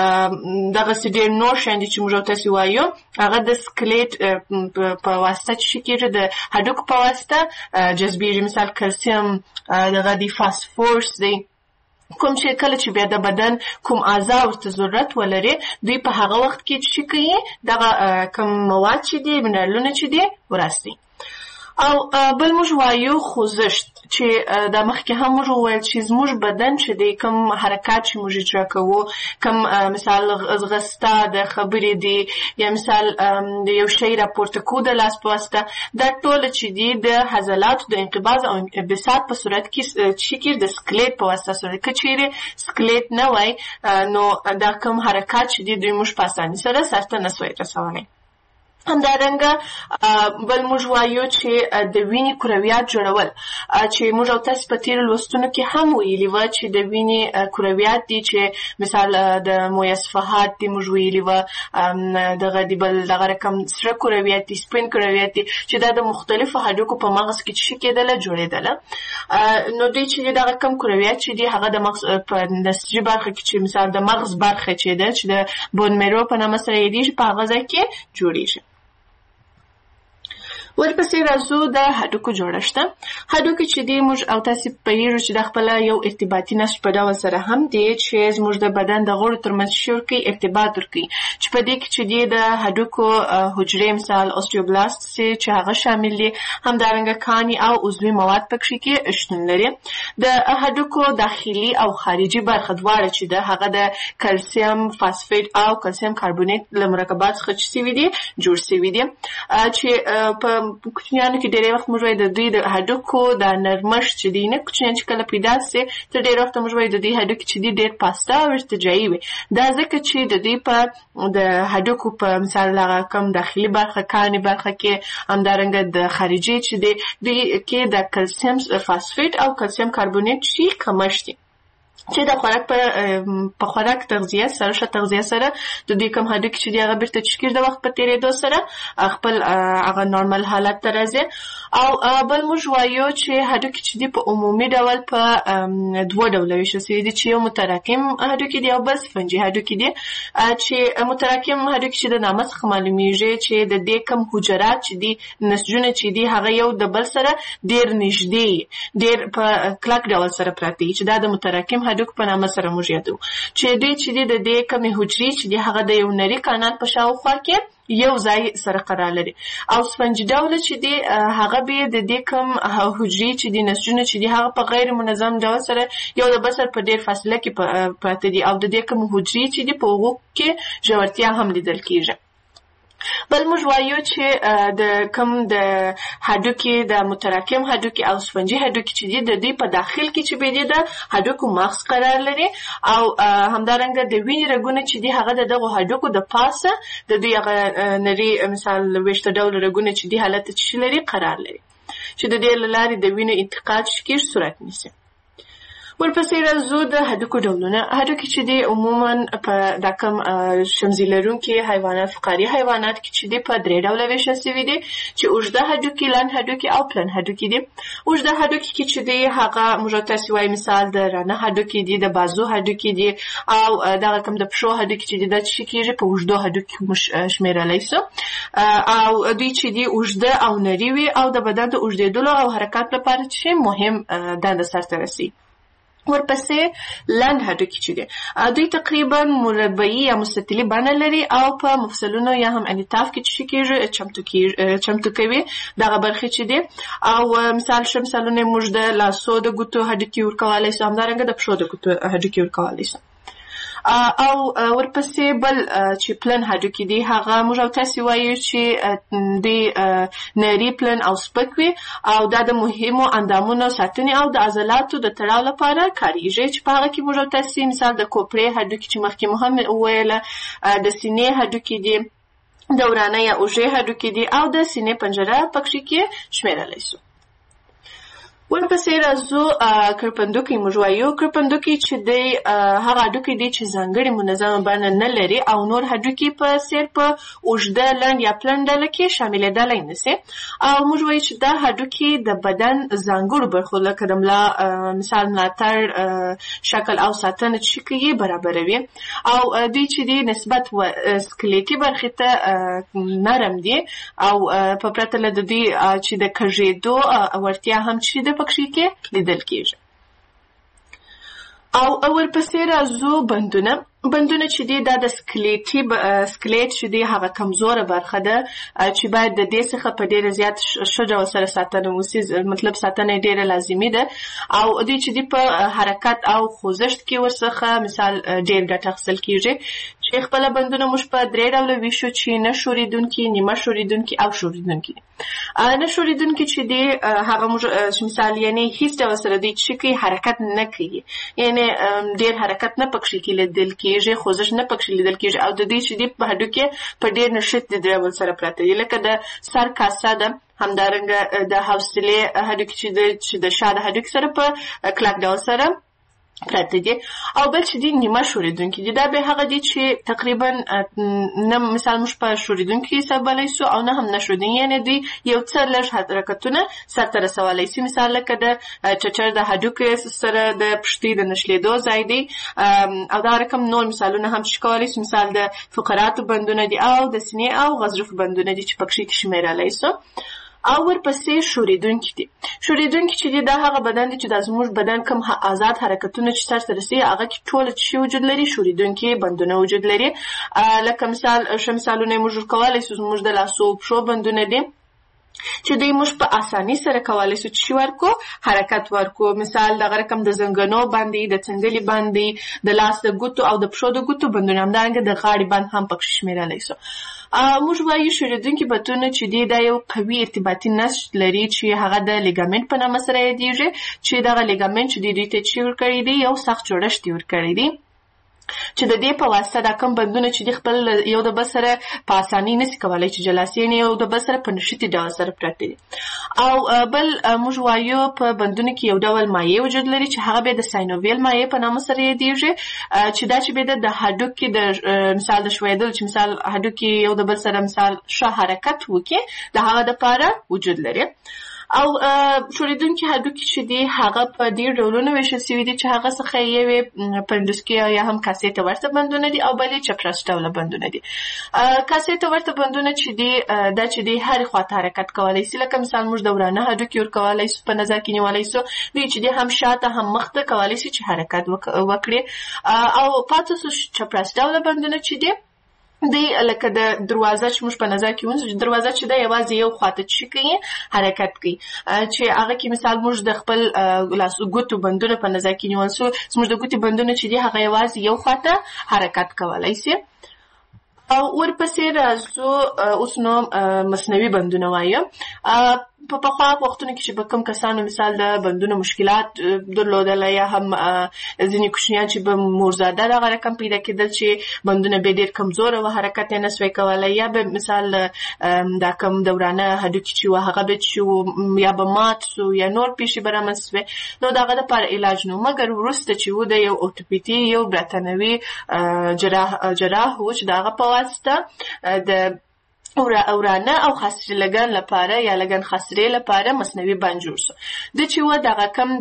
دغسې ډېر نور شیان دي چې موږ او تاسې وایو هغه د سکلیټ په واسطه چې کېږي د هډوکو په واسطه جذبېږي. مثال کلسیم دغه دی، فاسفورس دی، کوم چې کله چې بیا د بدن کوم اعضا ورته ضرورت ولري دوی په هغه وخت کې چې کوي دغه کوم مواد چې دي، منرالونه چې دي وراسي. او بل موږ وایو خوځښت چې دا مخکې هم موږ وویل چې زموږ بدن چې دی کوم حرکات چې موږ اجرا کوو، کوم مثال ځغسته د خبرې دی یا مثال د یو شی راپورته کول د لاس په واسطه، دا ټول چې دي د عضلاتو د انقباض او انبساط په صورت کې چې د سکلیټ په واسطه سره. که چیرې سکلیټ نه وای نو دا کوم حرکات چې دي دوی موږ په اسانۍ سره سرته نسوای رسولی. همدارنګه بل موږ وایو چې د وینې کرویات جوړول، چې موږ او تاسې په تېرو لوستونو کې هم ویلي وه چې د وینې کرویات دي چې مثال د مویه صفحات دي، موږ ویلي وه دغه دی بل دغه رقم سره کرویات دي، سپین کرویات دي چې دا د مختلفو هډوکو په مغز کې چې کېدله جوړېدله. نو دوی چې دغه کم کرویات چې دي هغه د مغز په نسجي برخه کې چې مثال د مغز برخه چې ده چې د بون میرو په نامه سره یادېږي په هغه ځای کې جوړېږي. ورپسې راځو د هډوکو جوړښت. هډوکي چې دی موږ او تاسې پوهېږو چې د خپله یو ارتباطي نسج په ډول سره هم دی چې زموږ د بدن د غړو ترمنځ شور کوي، ارتباط ورکوي، چې په دې کې چې دی د هډوکو حجرې مثال اوستیوبلاست چې هغه شامل دي، همدارنګه کاني او عضوي مواد پکښې کې شتون لري. د هډوکو داخلي او خارجي برخه دواړه چې ده هغه د کلسیم فاسفیټ او کلسیم کاربونیت له مرکبات څخه چې سوي دي جوړ سوي دي، چې په کوچنیانو کې ډېری وخت موږ وایو د دوی د هډوکو د نرمښت چې دی نه کوچنیان چې کله پیدا سي تر ډېر وخت موږ وایو د دوی هډوکي چې دی ډېر پاسته او ارتجاعي وي. دا ځکه چې د دوی په د هډوکو په مثال هغه کوم داخلي برخه کاني برخه کې همدارنګه د خارجي چې دی دوی کې د کلسیم فاسفیټ او کلسیم کاربونیټ شي کمښت دي چې د خوراک په خوراک تغذیه سره ښه تغذیه سره د دې کوم هډوکي چې دی هغه بیرته چشکیر د وخت په تېرېدو سره خپل هغه نورمال حالت ته راځي. او بل موږ وایو چې هډوکي چې دی په عمومي ډول په دوه ډوله ویشل سوي دي چې یو متراکم هډوکي دی او بل سفنجي هډوکي دي. چې متراکم هډوکي چې د نامه څخه معلومیږي چې د دې کوم حجرات چې دي نسجونه چې دي هغه یو د بل سره ډېر نږدې ډېر په کلک ډول سره پراته دي چې دا د متراکم هډوکو په نامه سره موږ یادو. چې دوی چې دي د دې کومې حجرې چې دي هغه د یو نري کانال په شاوخوا کې یو ځای سره قرار لري. او سفنجي ډوله چې دی هغه به د دې کوم حجرې چې دي نسجونه چې دي هغه په غیر منظم ډول سره یو د بل سره په ډېر فاصله کې پراته دي او د دې کوم حجرې چې دي په هغو کې ژورتیا هم لیدل کېږي. بل موږ وایو چې د کوم د هډوکي د متراکم هډوکي او سفنجي هډوکي چې دي د دوی په داخل کې چې به دي د هډوکو مغز قرار لري او همدارنګه د وینې رګونه چې دي هغه د دغو هډوکو د پاسه د دوی هغه نري مثال ویشته ډول رګونه چې دي حالت چې لري قرار لري چې د دې له لارې د وینې انتقال شکل صورت نیسي. ورپسې راځو د هډوکو ډولونه. هډوکي چې دي عموما په دا کوم شمزي لرونکي حیوانات فقاري حیوانات کې چې دي په درې ډوله ویشل سوي دي چې اوږده هډوکي لنډ هډوکي او پلن هډوکي دي. اوږده هډوکي کې چې دي هغه موږ تاسې وایو مثال د رانه هډوکي دي د بازو هډوکي دي او دغه کوم د پښو هډوکي چې دي دا چې کېږي په اوږدو هډوکي شمېرلی سو او دوی چې دي اوږده او نري وي او د بدن د اوږدېدلو او حرکت لپاره چې مهم دنده سرته رسي. ورپسې لنډ هډوکي چې دي دوی تقریبا مربعي یا مستطیلي بڼه لري او په مفصلونو یا هم انعطاف کې چې کېږي چمتو کوي دغه برخې چې دي. او مثال ښه مثالونه موږ د لاسو د ګوتو هډوکي ورکولی سو همدارنګه د پښو د ګوتو هډوکي ورکولی سو. او ورپسې بل چې پلن هډوکي دي هغه موږ او تاسې وایو چې د نري پلن او سپک وي او دا د مهمو اندامونو ساتنې او د عضلاتو د تړاو لپاره کارېږي چې په هغه کې موږ او تاسې مثال د کوپړې هډوکي چې مخکې مو هم وویله د سینې هډوکي دي د ورانه یا اوږې هډوکي دي او د سینې پنجره پکښې کې شمېرلی سو. ورپسې راځو کرپندوکي موږ وایو. کرپندوکي چې دی هغه هډوکي دی چې ځانګړې منظمه بڼه نه لري او نور هډوکي په څېر په اوږده لنډ یا پلن ډله کې شاملېدلی نه سي. او موږ وایو چې دا هډوکي د بدن ځانګړو برخو لکه د ملا مثال ملاتړ شکل او ساتنه چې کوي برابروي او دوی چې دی نسبت سکلیټي برخې ته نرم دي او په پرته له د دوی چې د کږېدو وړتیا هم چې د پکښې کې لیدل کېږي. او ورپسې راځو بندونه. بندونه چې دی دا د سکلیټ چې دی هغه کمزوره برخه ده چې باید د دې څخه په ډېره زیات ښه ډول سره ساتنه وسي مطلب ساتنه یې ډېره لازمي ده او دوی چې دی په حرکت او خوځښت کې ورڅخه مثال ډېر ګټه اخیستل کېږي چې خپله بندونه موږ په درې ډوله ویشو چې نه ښورېدونکي نیمه ښورېدونکي او ښورېدونکي دي. نه ښورېدونکي چې دی هغه موږ مثال یعنې هیڅ ډول سره دوی چې کوي حرکت نه کوي یعنې ډېر حرکت نه پکښې کې لیدل کېږي خوځښت نه پکښې لیدل کېږي او د دې چې دی په هډوکي په ډېر نښتې ډول سره پراته دي لکه د سر کاسه ده همدارنګه د حوصلې هډوکي چې د شا د هډوکي سره په کلک ډول سره پراته دي. او بل چې دي نیمه ښورېدونکي دي دا به هغه دي چې تقریبا نه مثال موږ په ښورېدونکي حسابولی سو او نه هم نه ښورېدونکي یعنې دوی یو څه لږ حرکتونه سرته رسولی سي مثال لکه د چچر د هډوکي سره د پښتۍ د نښلېدو ځای دی او دا رقم نور مثالونه هم چې کولی سو مثال د فقراتو بندونه دي او د سینې او غضروف بندونه دي چې پکښې کې شمېرلی سو. او ورپسې ښورېدونکي دي. ښورېدونکي چې دي دا هغه بدن دی چې دا زموږ بدن کوم آزاد حرکتونه چې سرته رسوي هغه کې ټوله څه وجود لري ښورېدونکي بندونه وجود لري لکه مثال ښه مثالونه یې موږ ورکولی سو زموږ د لاسو پښو بندونه دي چې دوی موږ په اساني سره کولی شو چې ورکو حرکت ورکو. مثال دغه رقم د زنګنو باندې، د څنډلې باندې، د لاس د ګوتو او د پښو د ګوتو بندونه، همدارنګه د غاړې بند هم پکې شمیرلی شو. موږ وایو شوریدونکي بندونه چې دی دا یو قوي ارتباطي نسج لري چې هغه د لیګامنټ په نامه سره یادیږي، چې دغه لیګامنټ چې دوی ته چې ورکړی دی یو سخت جوړښت یې ورکړی دی چې د دې په واسطه دا کوم بندونه چې د خپل یو د بل سره په اساني نشي کولی چې جلاسې یو د بل سره په نښتي ډول سره پراته دي. او بل موږ وایو په بندونو کې یو ډول مایع وجود لري چې هغه به د ساینوویل مایع په نامه سره یادیږي، چې دا چې به د هډوکي د مثال د ښویېدل چې مثال هډوکي یو د بل سره مثال ښه حرکت وکړي د هغه دپاره وجود لري. او شوریدونکي هډوکي چې دي هغه په ډېر ډولونو ویشل سوي دي چې هغه څخه یوې پنډوسکي یا هم کاسې ته ورته بندونه دي او بلې چپراس ډوله بندونه دي. کاسې ته ورته بندونه چې دي دا چې دي هرې خواته حرکت کولی سي، لکه مثال موږ د ورانه هډوکي ورکولی سو، په نظر کې نیولی سو، دوی چې دي هم شاته هم مخته کولی سي چې حرکت وکړي. او پاتې سو چپراس ډوله بندونه چې دي دی لکه د دروازه چې موږ په نظر کې ونیسو، دروازه چې ده یوازې یو خواته چې کوي حرکت کوي، چې هغه کې مثال موږ د خپل ګوتو بندونه په نظر کې نیول سو، زموږ د ګوتې بندونه چې دي هغه یوازې یو خواته حرکت کولی سي. او ورپسې راځو اوس نو مصنوعي بندونه وایو. په پخوا وختونو کې چې به کوم کسانو مثال د بندونو مشکلات درلودله یا هم ځینې کوچنیان چې به مورزاده دغه رقم پیدا کېدل چې بندونه به ډېر کمزوره و، حرکت یې نه سوی کولی، یا به مثال دا کوم د ورانه هډوکي چې و هغه به چې یا به مات سو یا نور پیښې به رامنځته سوې، نو د هغه دپاره علاج نو. مګر وروسته چې و د یو اوتوپیتي یو برتانوي جراح و چې د هغه په واسطه د ورانه او خاصري لګن لپاره یا لګن خاصري لپاره مصنوعي بند جوړ شو. د چې و دغه کم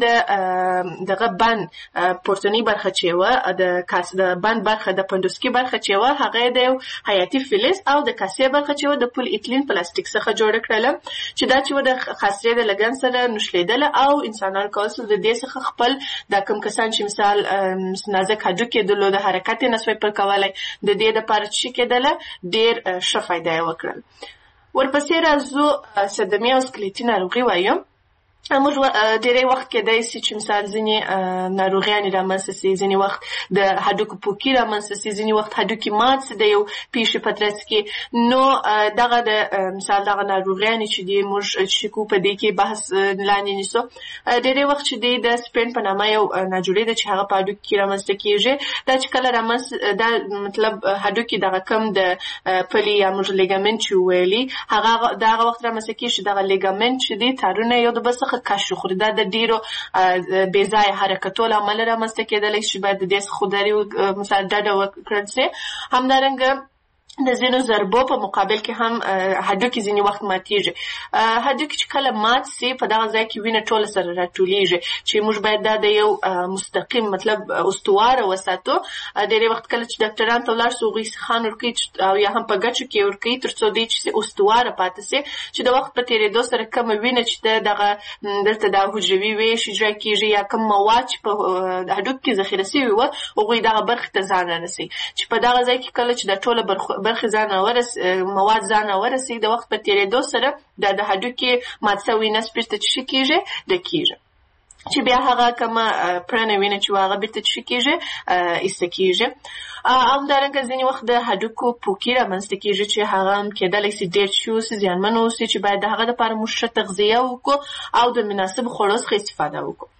دغه بند پورتنی برخه چې و د بند برخه د پندوسکي برخه چې و هغه د یو حیاتي فلز او د کاسې برخه چې و د پول ایتلین پلاستیک څخه جوړ کړل، چې دا چې و د خاصري د لګن سره نښلیدل او انسانان کولای د دې څخه خپل د کوم کسان چې مثال نازک هډوکي درلود حرکت نه سوی پر کولای د دې لپاره چې کېدل ډېر ښه فایده یې وکړه. ورپسې راځو صدمې او سکلیټي ناروغي وایو. موږ ډېری وخت کېدای سي چې مثال ځینې ناروغیانې رامنځته سي، ځینې وخت د هډوکو پوکي رامنځته سي، ځینې وخت هډوکي مات سي د یو پیښې په ترڅ کې. نو دغه د مثال دغه ناروغیانې چې دي موږ چې کو په دې کې بحث لاندې نیسو. ډېری وخت چې دی د سپین په نامه یو ناجوړې ده چې هغه په هډوکي کې رامنځته کېږي. دا چې کله دا مطلب هډوکي دغه کم د پلي یا موږ لیګامنټ چې ویلي هغه دغه وخت رامنځته کېږي چې دغه لیګامنټ چې دی تارونه یو د بل څخه کش خوري، دا د ډیرو بې ځایه حرکتو له امله رامنځته کېدلی شي، باید د دې څخه خودداري مثلا ډډه وکړل سي. همدارنګه د ځینو ضربو په مقابل کې هم هډوکي ځینې وخت ماتېږي. هډوکي چې کله مات سي په دغه ځای کې وینه ټوله سره راټولېږي، چې موږ باید دا د یو مستقیم مطلب استواره وساتو. ډېری وخت کله چې ډاکټرانو ته ولاړ سو هغوی سیخان ورکوي او یا هم په ګچو کې ورکوي تر څو دوی چې استواره پاتې سي، چې د وخت په تېرېدو سره کومه وینه چې دغه دلته دا حجروي ویش اجرا کېږي یا کوم مواد چې په هډوکو کې ذخیره سوي وه هغوی دغه برخې ته ځان رارسوي، چې په دغه ځای کې کله چې دا ټوله برخې مواد ځان ورسي د وخت په تېرېدو سره دا د هډوکي مات سوي نسج بېرته چې کېږي ډکېږي، چې بیا هغه کومه پرنه وینه چې هغه بېرته چې کېږي ایسته کېږي. همدارنګه ځینې وخت د هډوکو پوکي رامنځته کېږي چې هغه هم کېدلی سي ډېر چې اوسي زیانمن اوسي، چې باید د هغه دپاره موږ ښه تغذیه وکړو او د مناسبو خوړو څخه استفاده وکړو.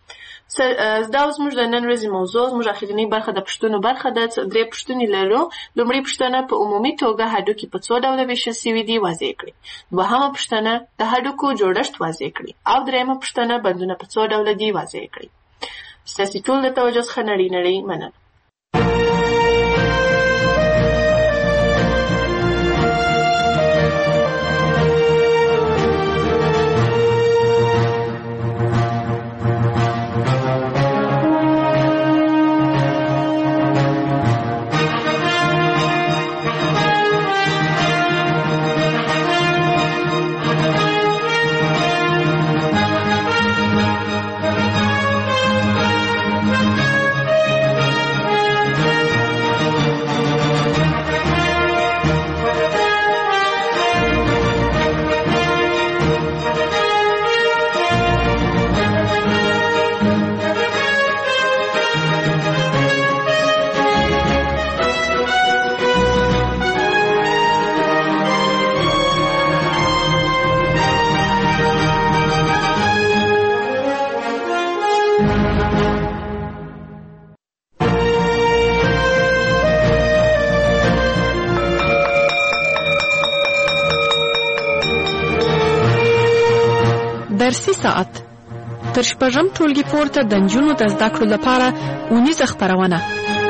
دا اوس موږ د نن ورځې موضوع زموږ اخرنۍ برخه د پوښتنو برخه ده. 3 پوښتنې لرو. لومړۍ پوښتنه په عمومي توګه هډوکي په څو ډوله ویشل سوي دي واضح کړئ. دوهمه پوښتنه د هډوکو جوړښت واضح کړئ. او درېیمه پوښتنه بندونه په څو ډوله دي واضح کړئ. ستاسې ټول د توجه څخه نړۍ مننه. درسي ساعت تر شپږم ټولګي پورته د نجونو د زده کړو لپاره اونیزه خپرونه.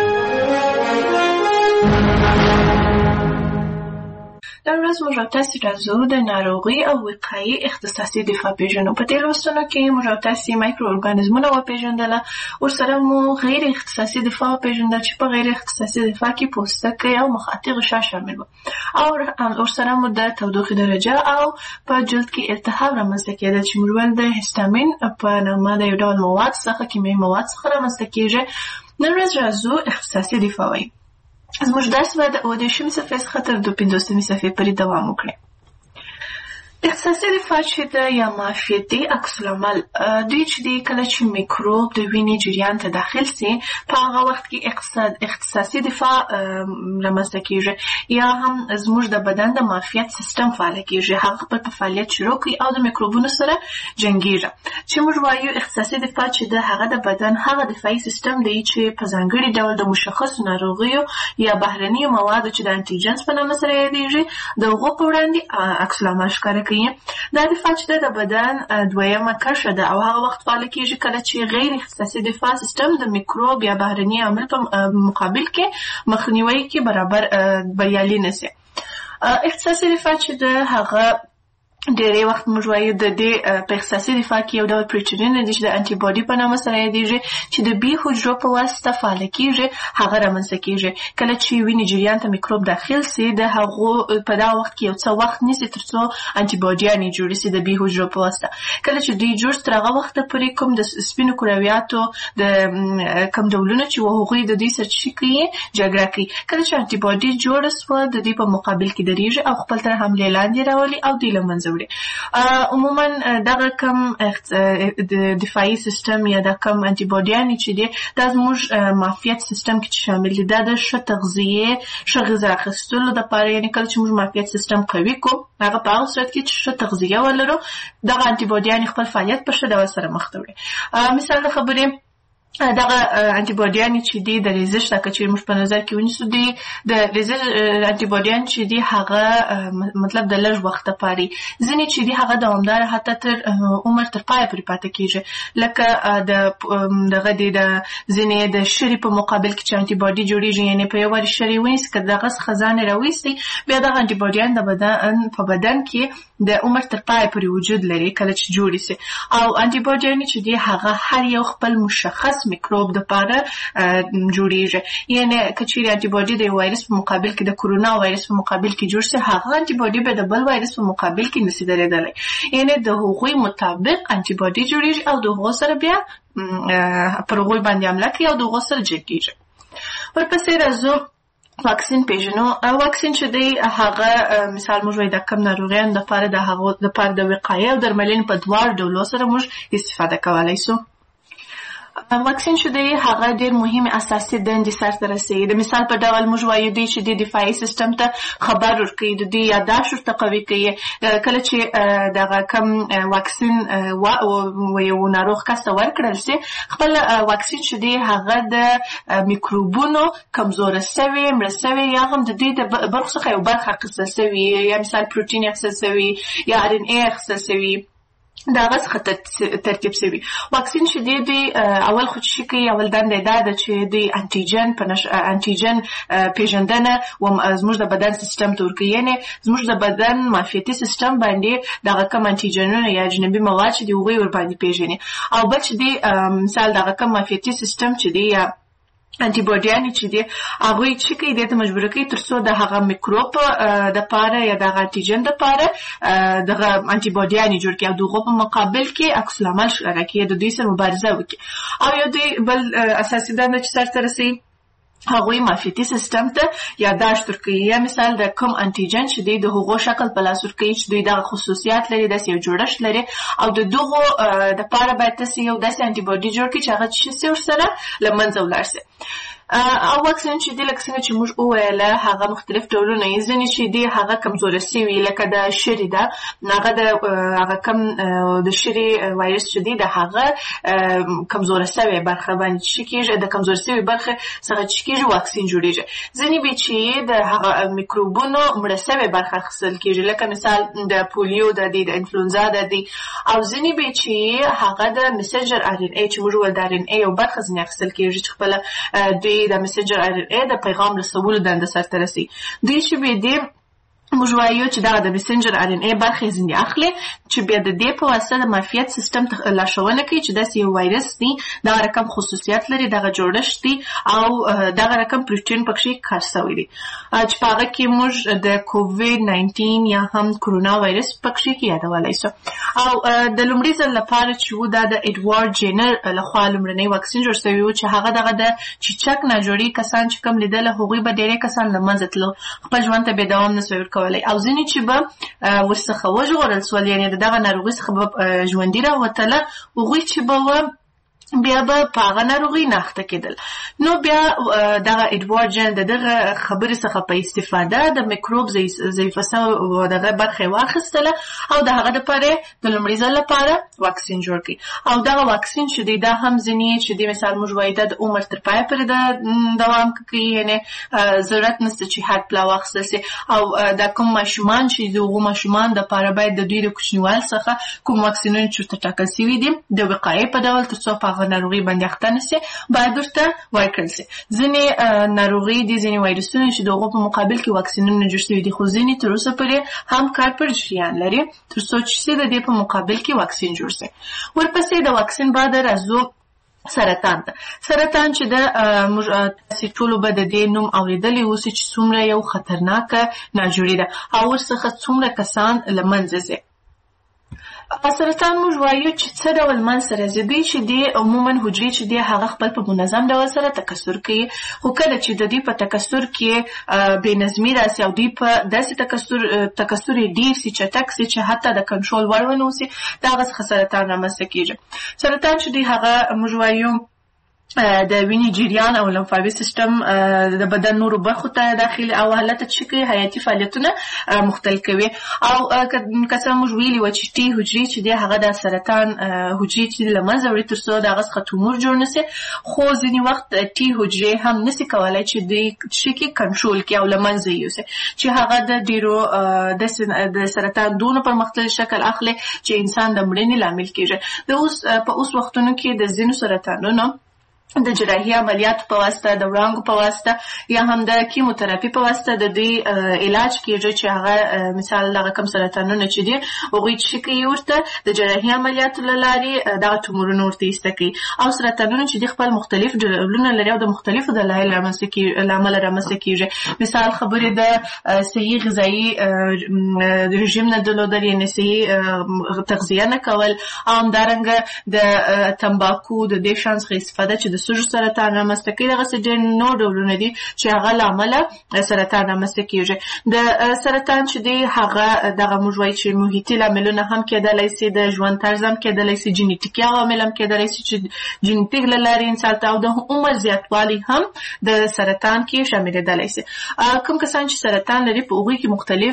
نن ورځ موږ تاسو راځو د ناروغي او وقایي اختصاصي دفاع پیژنو. په دې لوستونو کې موږ تاسو مایکرو ارګانیزمونه وپیژندله، ورسره مو غیر اختصاصي دفاع وپیژندل چې په غیر اختصاصي دفاع کې پوستکی او مخاطي غشا شامل و، او ورسره مو د تودوخې درجه او په جلد کې التهاب رامنځته کېدل چې موږ د هیستامین په نامه د یو ډول مواد څخه کیمیاوي مواد څخه رامنځته کېږي. نن ورځ راځو اختصاصي دفاع وایي. زموږ درس به د 28 صفحې څخه تر 52 صفحې پورې دوام وکړي. اختصاصي دفاع چې د یا معافیتي عکس العمل دوی چې دی کله چې میکروب د وینې جریان ته داخل سي په هغه وخت کې اختصاصي دفاع رامنځته کېږي، یا هم زموږ د بدن د معافیت سیستم فعال کېږي، هغه خپل فعالیت شروع کوي او د میکروبونو سره جنګیږي. چې موږ وایو اختصاصي دفاع چې د هغه د بدن هغه دفاعي سیستم دی چې په ځانګړي ډول د مشخص ناروغیو یا بهرنیو موادو چې د انټيجنز په نامه سره یادېږي د هغو په وړاندې عکس العمل ښکاره کوي. دا دفاع چې د بدن دویمه کرښه ده او هغه وخت فعال کېږي کله چې غیر اختصاصي دفاع سیستم د میکروب یا بهرني عامل په مقابل کې مخنیوي کې برابر بریالي نشي. اختصاصي دفاع چې د هغه ډېری وخت موږ وایو د دې په اختصاصي دفاع کې یو ډول پروټینونه دي چې د انټي باډي په نامه سره یادېږي چې د بي حجرو په واسطه فعال کېږي، هغه رامنځته کېږي کله چې وینې جریان ته میکروب داخل سي. د هغو په دا وخت کې یو څه وخت نیسي تر څو انټي باډیانې جوړ سي د بي حجرو په واسطه. کله چې دوی جوړ تر هغه وخت پورې کوم د سپینو کرویاتو د کوم ډولونه چې هغوی د دوی سره شي کوي جګړه کوي. کله چې انټي باډي جوړ سوه د دوی په مقابل کې درېږي او خپل تر حملې لاندې راولي او دوی له منځه وړي. عموما دغه کم دفاعي سیستم یا د کم انټي باډیانې چې دي دا زموږ معافیت سیستم کې شامل دي. دا د ښه تغذیې ښه غذا اخیستلو دپاره، یعنې کله چې موږ معافیت سیستم قوي کوو هغه په هغه صورت کې چې ښه تغذیه ولرو دغه انټي باډیانې خپل فعالیت په ښه ډول سره مخته وړي. مثال د خبرې دغه انټي باډیانې چې دي د ریزش دا که چیرې موږ په نظر کې ونیسو دي د ریزش انټي باډیان چې دي هغه مطلب د لږ وخت لپاره ځینې چې دي هغه دوامداره حتی تر عمر تر پایه پورې پاتې کېږي، لکه دغه د ځینې د شري په مقابل کې چې انټي باډي جوړېږي، یعنې په یو وارې شري ونیسي که دغه څخه ځان یې راویستي بیا دغه انټي باډیان په بدن کې د عمر تر پایه پورې وجود لري کله چې جوړې سي. او انټي باډیان چې دي هغه هر یو خپل مشخص میکروب دپاره جوړیږي، یعنې که چیرې انټي باډي د یو وایرس په مقابل کې د کرونا وایرس په مقابل کې جوړ سي هغه انټي باډي به د بل وایرس په مقابل کې نشي درېدلی، یعنې د هغوی مطابق انټي باډي جوړیږي او د هغو سره بیا پر هغوی باندې حمله کوي او د هغو سره جنګیږي. ورپسې راځو واکسین پیژنو. واکسین چې دی هغه مثال موږ وایو د کم ناروغیانو دپاره د هغو دپاره د وقایې او درملنې په دواړو ډولو سره موږ استفاده کولی سو. واکسین چې دی هغه ډېر مهمې اساسي دندې سرته رسوي. د مثال په ډول موږ وایو دی چې د دفاعي سیستم ته خبر ورکوي، د دوی یاداشت ورته قوي کوي. کله چې دغه کم واکسین یو ناروغ کس ته ورکړل سي خپل واکسین چې دی هغه د میکروبونو کمزوره سوي مړه سوي یا هم د دوی د برخو څخه یو برخه اخیستل سوي، یا مثال پروټین اخیستل سوي یا RNA اخیستل سوي دا هغه څخه ترتیب سوي. واکسین چې دی اول خو چې کوي اول دنده دا ده چې د انټیجن پیژندنه زموږ د بدن سیستم ته ورکوي، یعنې زموږ د بدن معافیتي سیستم باندې دغه کم انټیجنونه یا اجنبي مواد چې دي هغوی ورباندې پیژني. او بل چې دی مثال دغه کم معافیتي سیستم چې دی یا انټي باډیانې چې دي هغوی چې کوي دې ته مجبور کوي تر څو د هغه میکروب دپاره یا دغه انټیجن دپاره دغه انټي باډیانې جوړ کړي او د هغو په مقابل کې عکس العمل ښکاره کړي، د دوی سره مبارزه وکړي. او یو دوی بل اساسي دنده چې سرته رسوي هغوی معافیتي سیستم ته یاداشت ورکوي، یا مثال د کوم انټیجن چې دی د هغو شکل په لاس ورکوي چې دوی دغه خصوصیات لري، داسې یو جوړښت لري او د دغو دپاره باید تاسې یو داسې انټي باډي جوړ کړي چې هغه څه شي ورسره له منځه ولاړ سي. او واکسین چې دی لکه څنګه چې موږ وویله هغه مختلف ډولونه یې ځینې چې دی هغه کمزوره سوي لکه د شری ده هغه کم د شری وایرس چې دی د هغه کمزوره سوي برخه باندې چې کېږي د کمزوره سوي برخه څخه چې کېږي واکسین جوړیږي ځینې به چې د هغه میکروبونو مړه سوي برخه اخیستل کېږي لکه مثال د پولیو د انفلونزا د او ځینې به چې هغه د مسنجر آر ان ای چې موږ ول د آر ان ای یو برخه ځینې اخیستل کېږي چې خپله دوی د مسنجر آر ان ای د پیغام رسولو دنده سرته رسي دوی چې به دې موږ وایو چې دا د مسنجر آر ان ای برخه ځینې اخلي چې بیا د دې په واسطه د معافیت سیستم لارښوونه کوي چې داسې یو وایرس دی دغه رقم خصوصیات لري دغه جوړښت دی او دغه رقم پروټین پکې کار شوی دی چې په هغه کې موږ د کووید 19 یا هم کرونا وایرس پکې یادولای شو او د لومړي ځل لپاره چې و دا د اډوارډ جینر لخوا لومړنی واکسین جوړ شوی و چې هغه دغه د چیچک نه جوړي کسان چې کم لیدل هغوی به ډېرې کسان له منځه تلل خپل ژوند ته به دوام نه سوی ورکولی او ځینې چې به ورڅخه وژغورل سول یعنې د دغه ناروغۍ څخه به ژوندي راوتله هغوی چې به بیا به په هغه ناروغۍ نه اخته کېدل نو بیا دغه اډوارډ جین د دغه خبرې څخه په استفاده د میکروب ضعیفه سوې دغه برخه یې واخیستله او د هغه دپاره د لومړي ځل لپاره واکسین جوړ کړي او دغه واکسین چې دی دا هم ځینې چې دی مثال موږ وایو دا د عمر تر پایه پورې دوام کوي یعنې ضرورت نشته چې هر پلا واخیستل سي او دا کوم ماشومان چې د هغو ماشومان دپاره باید د دوی د کوچنیوالي څخه کوم واکسینونه چې ورته ټاکل سوي دي د وقایې په ډول تر څو په ناروغي باندې اخته نشي باید ورته ورکړل شي ځینې ناروغي دي ځینې وایرسونه چې د هغو په مقابل کې واکسینونه جوړ شوي دي خو ځینې تر اوسه پورې هم کار پر جریان لري تر څو چې د دې په مقابل کې واکسین جوړ شي ورپسې د واکسین بعد راځو سرطان چې د ټولو به د دې نوم اورېدلی اوسي چې څومره یو خطرناکه ناجوړي ده او ورڅخه څومره کسان له منځه ځي سرطان موږ وایو چې څه ډول منځته راځي دوی چې دی عموما حجرې چې دی هغه خپل په منظم ډول سره تکثر کوي خو کله چې د دوی په تکثر کې بې نظمي راسي او دوی په داسې تکثر یې ډېر سي چټک سي چې حتی د کنټرول وړ ونه اوسي د هغه څخه سرطان رامنځته کېږي سرطان چې دی هغه موږ وایو د وینې جریان او لمفاوي سیستم د بدن نورو برخو ته داخلي او حالت چې کوي حیاتي فعالیتونه مختل کوي او کله موږ ویلي و چې ټي حجرې چې دی هغه د سرطان حجرې چې له منځه وړي تر څو د هغه څخه تومور جوړ نه سي خو ځینې وخت ټي حجرې هم نسي کولی چې دوی شي کې کنټرول کړي او له منځه یوسي چې هغه د ډېرو د سرطان دونه پرمختللی شکل اخلي چې انسان د مړینې لامل کېږي په اوس وختونو کې د ځینو سرطانونو د جراحي عملیاتو په واسطه د وړانګو په واسطه یا هم د کیموتراپي په واسطه د دوی علاج کېږي چې هغه مثال دغه کم سرطانونه چې دي هغوی چې کوي ورته د جراحي عملیاتو له لارې دغه تومورونه ورته ایسته کوي او سرطانونه چې دي خپل مختلف ډولونه لري او د مختلفو دلایلو له امله رامنځته کېږي مثال خبرې د صحي غذایي رژیم نه درلودل یعنې صحي تغذیه نه کول او همدارنګه د تمباکو د دې شیانو څخه استفاده چې د سږو سرطان رامنځته کوي دغسې ډېر نور ډولونه دي چې هغه له امله سرطان رامنځته کېږي د سرطان چې دی هغه دغه موږ وایو چې محیطي لاملونه هم کېدلی سي د ژوند طرز هم کېدلی سي جینیټیکي عوامل هم کېدلی سي چې جینیټیک له لارې انسان ته او د عمر زیاتوالی هم د سرطان کې شاملېدلی سي کوم کسان چې سرطان لري په هغوی کې مختلف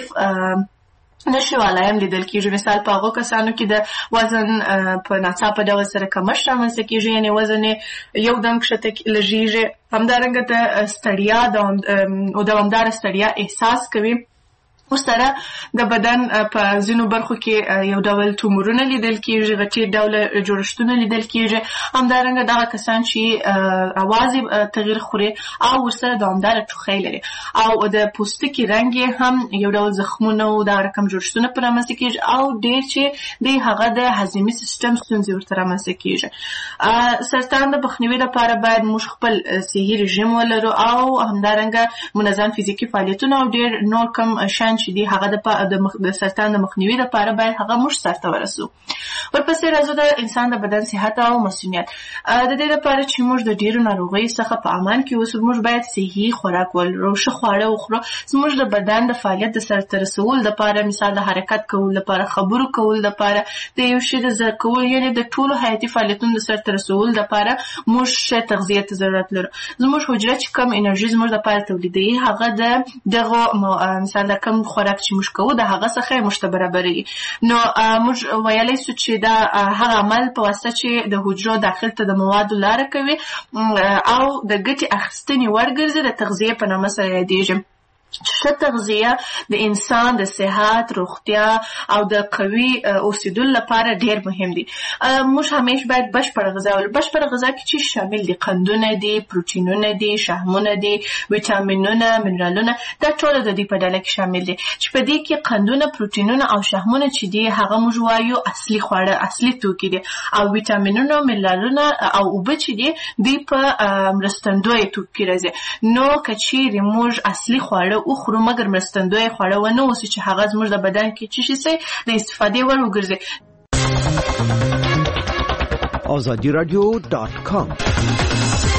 نشوالی هم لیدل کېږي مثال په هغو کسانو کې د وزن په ناڅاپه ډول سره کمښت رامنځته کېږي یعنې وزن یې یو دم کښته لږیږي همدارنګه د ستړیا دوامداره ستړیا احساس کوي ورسره د بدن په ځینو برخو کې یو ډول تومورونه لیدل کېږي غټې ډوله جوړښتونه لیدل کېږي همدارنګه دغه کسان چې اواز یې تغییر خوري او ورسره دوامداره ټوخی لري او د پوستکي رنګ یې هم یو ډول زخمونه او دغه رقم جوړښتونه پرې رامنځته کېږي او ډېر چې دی هغه د هضمي سیستم ستونزې ورته رامنځته کېږي سرطان د مخنیوي لپاره باید موږ خپل صحي رژیم ولرو او همدارنګه منظم فزیکي فعالیتونه او ډېر نور کم شیان سرطان چې دی هغه د سرطان د مخنیوي لپاره باید هغه موږ سرته ورسو. ورپسې راځو د انسان د بدن صحت او مسؤلیت. د دې لپاره چې موږ د ډیرو ناروغیو څخه په امان کې اوسو موږ باید صحي خوراک ولرو، ښه خواړه وخورو. زموږ د بدن د فعالیت د سرته رسولو لپاره، مثال د حرکت کولو لپاره، خبرو کولو لپاره، د یو شي د زده کولو یعنې د ټولو حیاتي فعالیتونو د سرته رسولو لپاره موږ ښه تغذیه ته ضرورت لرو. زموږ حجره چې کم انرژي زموږ لپاره تولیدوي هغه د دغه مثال د کم خوراک چې موږ کوو د هغه څخه موږ ته برابروي. نو موږ ویلی سو چې دا هغه عمل په واسطه چې د حجرو داخل ته د موادو لاره کوي او د ګټې اخیستنې وړ ګرځي، د تغذیه په نامه سره یادیږي. ښه تغذیه د انسان د صحت، روغتیا او د قوي اوسېدلو لپاره ډېر مهم دي. موږ همیشه باید بشپړه غذا ولرو. بشپړه غذا کې چې شامل دي قندونه دي، پروټینونه دي، شحمونه دي، ویټامینونه، منرالونه، دا ټول د دې په ډله کې شامل دي. چې په دې کې قندونه، پروټینونه او شحمونه چې دي هغه موږ وایو اصلي خواړه، اصلي توکي دي. او ویټامینونه، منرالونه او اوبه چې دي دوی په مرستندوی توکو کې راځي. نو که چیرې موږ اصلي خواړه وخورو مګر مرستندوی خواړه ونه اوسي چې هغه زموږ د بدن کې چې شي سي د استفادې وړ وګرځي. azadiradio.com